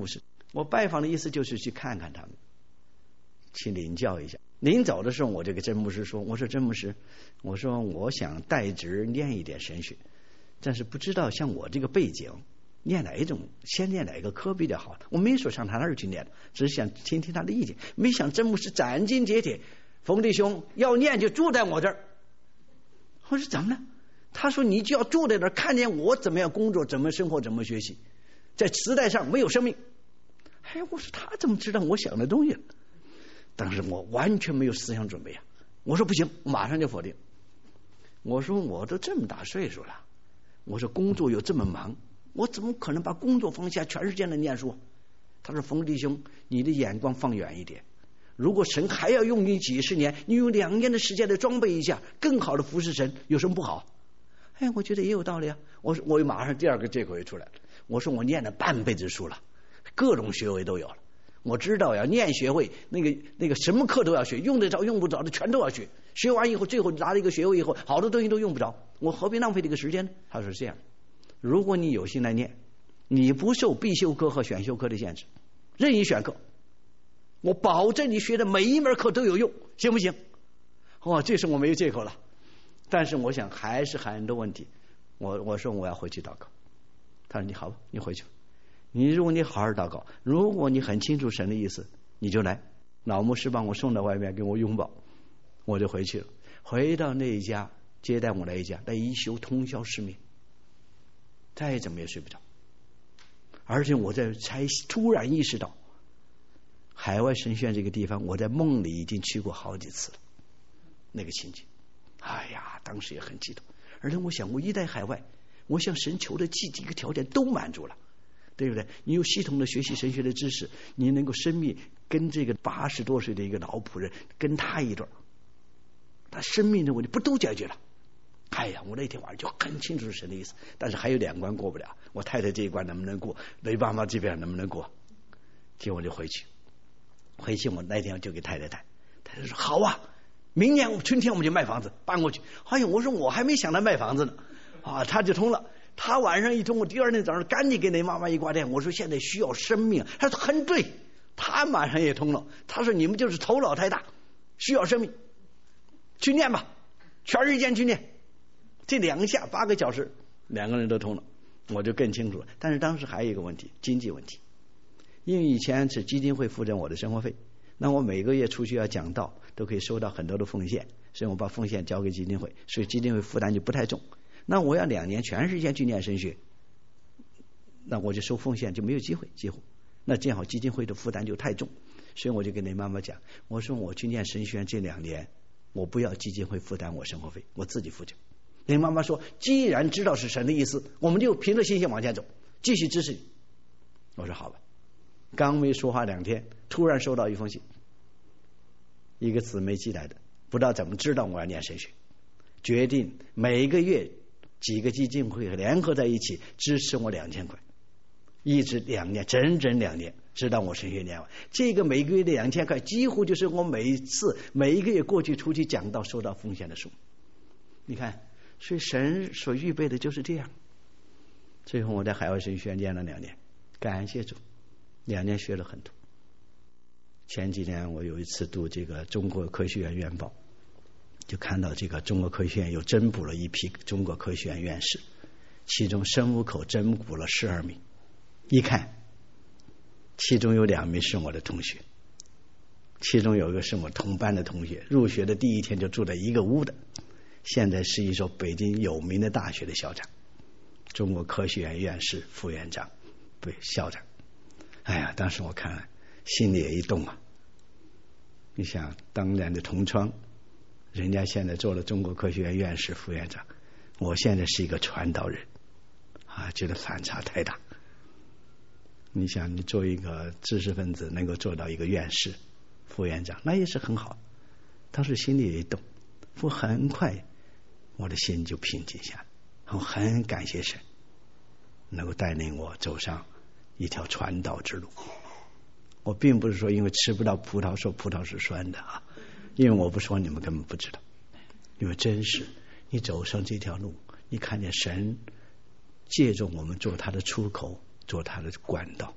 我拜访的意思就是去看看他们，去领教一下。临走的时候，我就给真牧师说：“我说真牧师，我说我想代职念一点神学，但是不知道像我这个背景，念哪一种，先念哪一个科比较好。我没说上他那儿去念，只是想听听他的意见。没想真牧师斩钉截铁，冯弟兄要念就住在我这儿。我说怎么了？他说你就要住在这儿，看见我怎么样工作，怎么生活，怎么学习，在时代上没有生命。哎，我说他怎么知道我想的东西了？当时我完全没有思想准备啊！我说不行，马上就否定。我说我都这么大岁数了，我说工作又这么忙，我怎么可能把工作放下，全时间来念书？他说冯弟兄，你的眼光放远一点。如果神还要用你几十年，你用两年的时间来装备一下，更好的服侍神，有什么不好？哎，我觉得也有道理啊。我说我马上第二个借口也出来了。我说我念了半辈子书了，各种学位都有了。我知道要念学位，那个那个什么课都要学，用得着用不着的全都要学。学完以后，最后拿了一个学位以后，好多东西都用不着，我何必浪费这个时间呢？他说这样，如果你有心来念，你不受必修课和选修课的限制，任意选课，我保证你学的每一门课都有用，行不行？哦，这是我没有借口了。但是我想还是很多问题，我我说我要回去祷告。他说你好吧，你回去。你如果你好好祷告，如果你很清楚神的意思，你就来。老牧师帮我送到外面给我拥抱，我就回去了。回到那一家接待我那一家，那一宿通宵失眠，再怎么也睡不着。而且我在才突然意识到，海外神学院这个地方，我在梦里已经去过好几次了。那个情景，哎呀，当时也很激动。而且我想，我一在海外，我向神求的几几个条件都满足了。对不对？你有系统的学习神学的知识，你能够生命跟这个八十多岁的一个老仆人跟他一段，他生命的问题不都解决了？哎呀，我那天晚上就很清楚神的意思，但是还有两关过不了。我太太这一关能不能过？雷爸妈这边能不能过？结果我就回去，回去我那天就给太太谈，太太说好啊，明年春天我们就卖房子搬过去。哎呀，我说我还没想到卖房子呢，啊，他就通了。他晚上一通，我第二天早上赶紧给那妈妈一挂电，我说现在需要生命。他说很对，他马上也通了。他说你们就是头脑太大，需要生命，去念吧，全日间去念。这两下八个小时，两个人都通了，我就更清楚了。但是当时还有一个问题，经济问题，因为以前是基金会负责我的生活费，那我每个月出去要讲道，都可以收到很多的奉献，所以我把奉献交给基金会，所以基金会负担就不太重。那我要两年全时间去念神学，那我就收奉献就没有机会，几乎那正好基金会的负担就太重，所以我就跟那妈妈讲，我说我去念神学这两年，我不要基金会负担我生活费，我自己负责。那妈妈说，既然知道是神的意思，我们就凭着信心往前走，继续支持你。我说好吧。刚没说话两天，突然收到一封信，一个姊妹寄来的，不知道怎么知道我要念神学，决定每个月几个基金会联合在一起支持我两千块，一直两年，整整两年，直到我神学念完。这个每个月的两千块，几乎就是我每一次每一个月过去出去讲道收到奉献的数。你看，所以神所预备的就是这样。最后我在海外神学院念了两年，感谢主，两年学了很多。前几年我有一次读这个中国科学院院报，就看到这个中国科学院又增补了一批中国科学院院士，其中生物口增补了十二名，一看其中有两名是我的同学，其中有一个是我同班的同学，入学的第一天就住在一个屋的，现在是一所北京有名的大学的校长，中国科学院院士、副院长、对校长。哎呀，当时我看心里也一动啊！你想当年的同窗，人家现在做了中国科学院院士、副院长，我现在是一个传道人啊，觉得反差太大。你想，你做一个知识分子，能够做到一个院士、副院长，那也是很好。当时心里也一动，我很快我的心就平静下来，我很感谢神能够带领我走上一条传道之路。我并不是说因为吃不到葡萄说葡萄是酸的啊，因为我不说你们根本不知道，因为真是你走上这条路，你看见神借助我们做他的出口，做他的管道，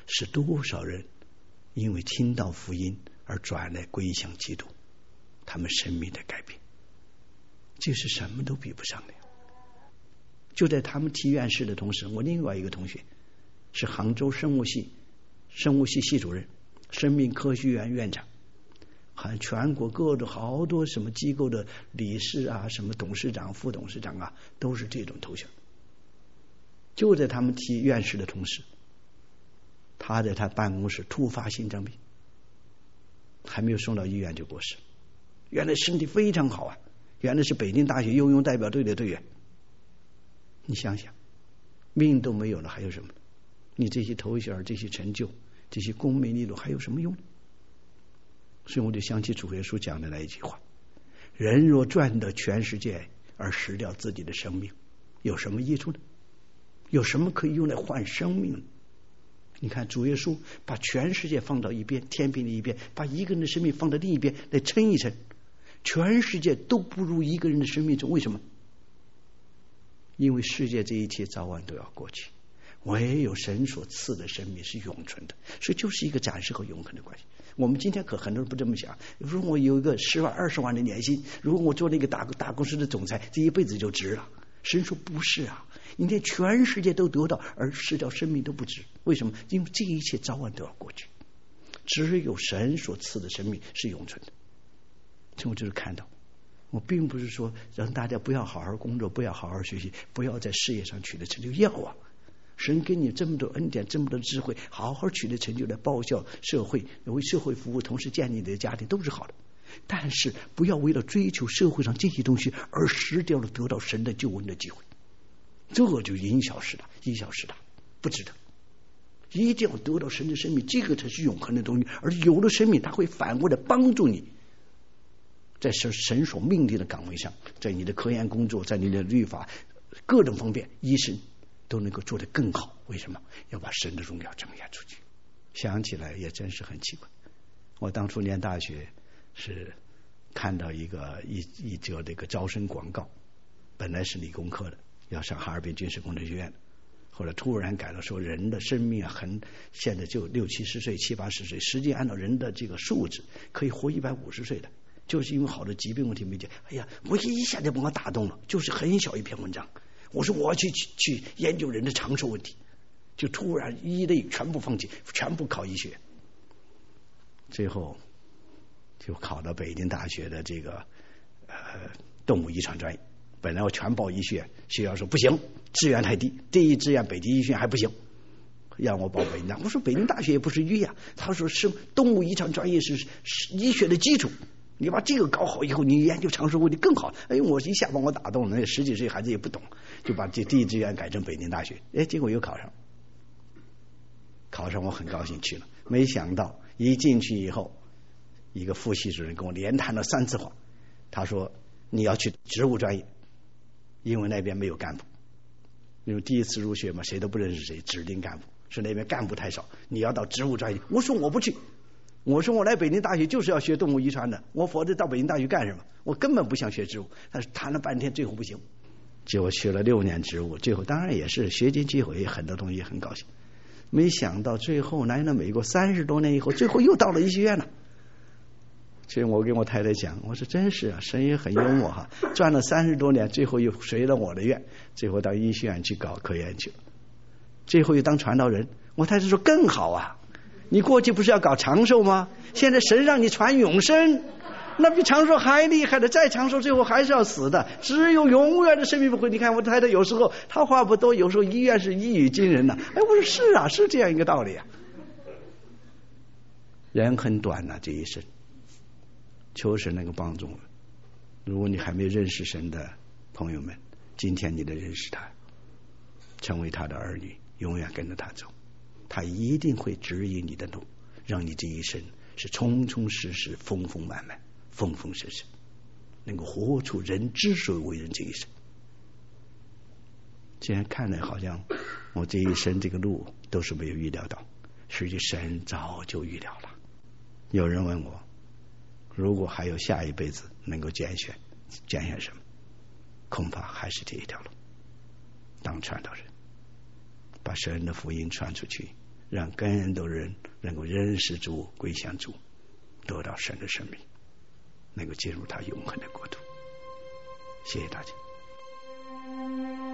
是多少人因为听到福音而转来归向基督，他们生命的改变，这是什么都比不上的。就在他们提院士的同时，我另外一个同学是杭州生物系生物系系主任，生命科学院院长，好像全国各的好多什么机构的理事啊，什么董事长、副董事长啊，都是这种头衔。就在他们提院士的同时，他在他办公室突发心脏病，还没有送到医院就过世。原来身体非常好啊，原来是北京大学游泳代表队的队员。你想想，命都没有了，还有什么？你这些头衔、这些成就、这些功名利禄还有什么用？所以我就想起主耶稣讲的那一句话：人若赚得全世界而失掉自己的生命，有什么益处呢？有什么可以用来换生命呢？你看主耶稣把全世界放到一边，天平的一边，把一个人的生命放到另一边来称一称，全世界都不如一个人的生命重。为什么？因为世界这一切早晚都要过去，唯有神所赐的生命是永存的，所以就是一个暂时和永恒的关系。我们今天可很多人不这么想，如果我有一个十万二十万的年薪，如果我做那个大大公司的总裁，这一辈子就值了。神说不是啊，你连全世界都得到而失掉生命都不值。为什么？因为这一切早晚都要过去，只有神所赐的生命是永存的。所以我就是看到，我并不是说让大家不要好好工作，不要好好学习，不要在事业上取得成就，要啊！神给你这么多恩典，这么多智慧，好好取得成就来报效社会，为社会服务，同时建立你的家庭都是好的。但是不要为了追求社会上这些东西而失掉了得到神的救恩的机会，这就因小失大，因小失大，不值得。一定要得到神的生命，这个才是永恒的东西。而有了生命，它会反过来帮助你在神所命令的岗位上，在你的科研工作，在你的律法各种方面，医生都能够做得更好。为什么？要把神的荣耀彰显出去。想起来也真是很奇怪，我当初念大学是看到一个一一则这个招生广告，本来是理工科的，要上哈尔滨军事工程学院的，后来突然改了，说人的生命啊，很现在就六七十岁、七八十岁，实际按照人的这个素质可以活一百五十岁的，就是因为好的疾病问题没解。哎呀，我一下就把我打动了，就是很小一篇文章，我说我要去去去研究人的长寿问题，就突然一类全部放弃，全部考医学，最后就考到北京大学的这个呃动物遗传专业。本来我全报医学，学校说不行，志愿太低，第一志愿北京医学院还不行，让我报北京大。我说北京大学也不是医呀，他说是动物遗传专业是是医学的基础，你把这个搞好以后，你研究长寿问题更好。哎，我一下把我打动了，那十几岁孩子也不懂，就把这第一志愿改成北京大学。哎，结果又考上，考上我很高兴去了，没想到一进去以后，一个副系主任跟我连谈了三次话，他说你要去植物专业，因为那边没有干部，因为第一次入学嘛，谁都不认识谁，指定干部，说那边干部太少，你要到植物专业。我说我不去，我说我来北京大学就是要学动物遗传的，我否则到北京大学干什么？我根本不想学植物。但是谈了半天，最后不行，结果学了六年植物，最后当然也是学经济会，很多东西很高兴。没想到最后来了美国三十多年以后，最后又到了医学院了。所以我跟我太太讲，我说真是啊，神也很幽默哈，转了三十多年，最后又随了我的愿，最后到医学院去搞科研去了，最后又当传道人。我太太说更好啊，你过去不是要搞长寿吗？现在神让你传永生，那比长寿还厉害的，再长寿最后还是要死的，只有永远的生命不会。你看我太太有时候她话不多，有时候医院是一语惊人呐、啊。哎，我说是啊，是这样一个道理啊。人很短呐、啊，这一生。求神能够帮助我们。如果你还没认识神的朋友们，今天你得认识他，成为他的儿女，永远跟着他走，他一定会指引你的路，让你这一生是充充实实、丰丰满满、丰丰盛盛，能够活出人之所以为人这一生。既然看来好像我这一生这个路都是没有预料到，实际神早就预料了。有人问我，如果还有下一辈子能够拣选，拣选什么？恐怕还是这一条路，当传道人，把神的福音传出去， 让更多人能够认识主、归向主，得到神的生命，能够进入他永恒的国度。谢谢大家。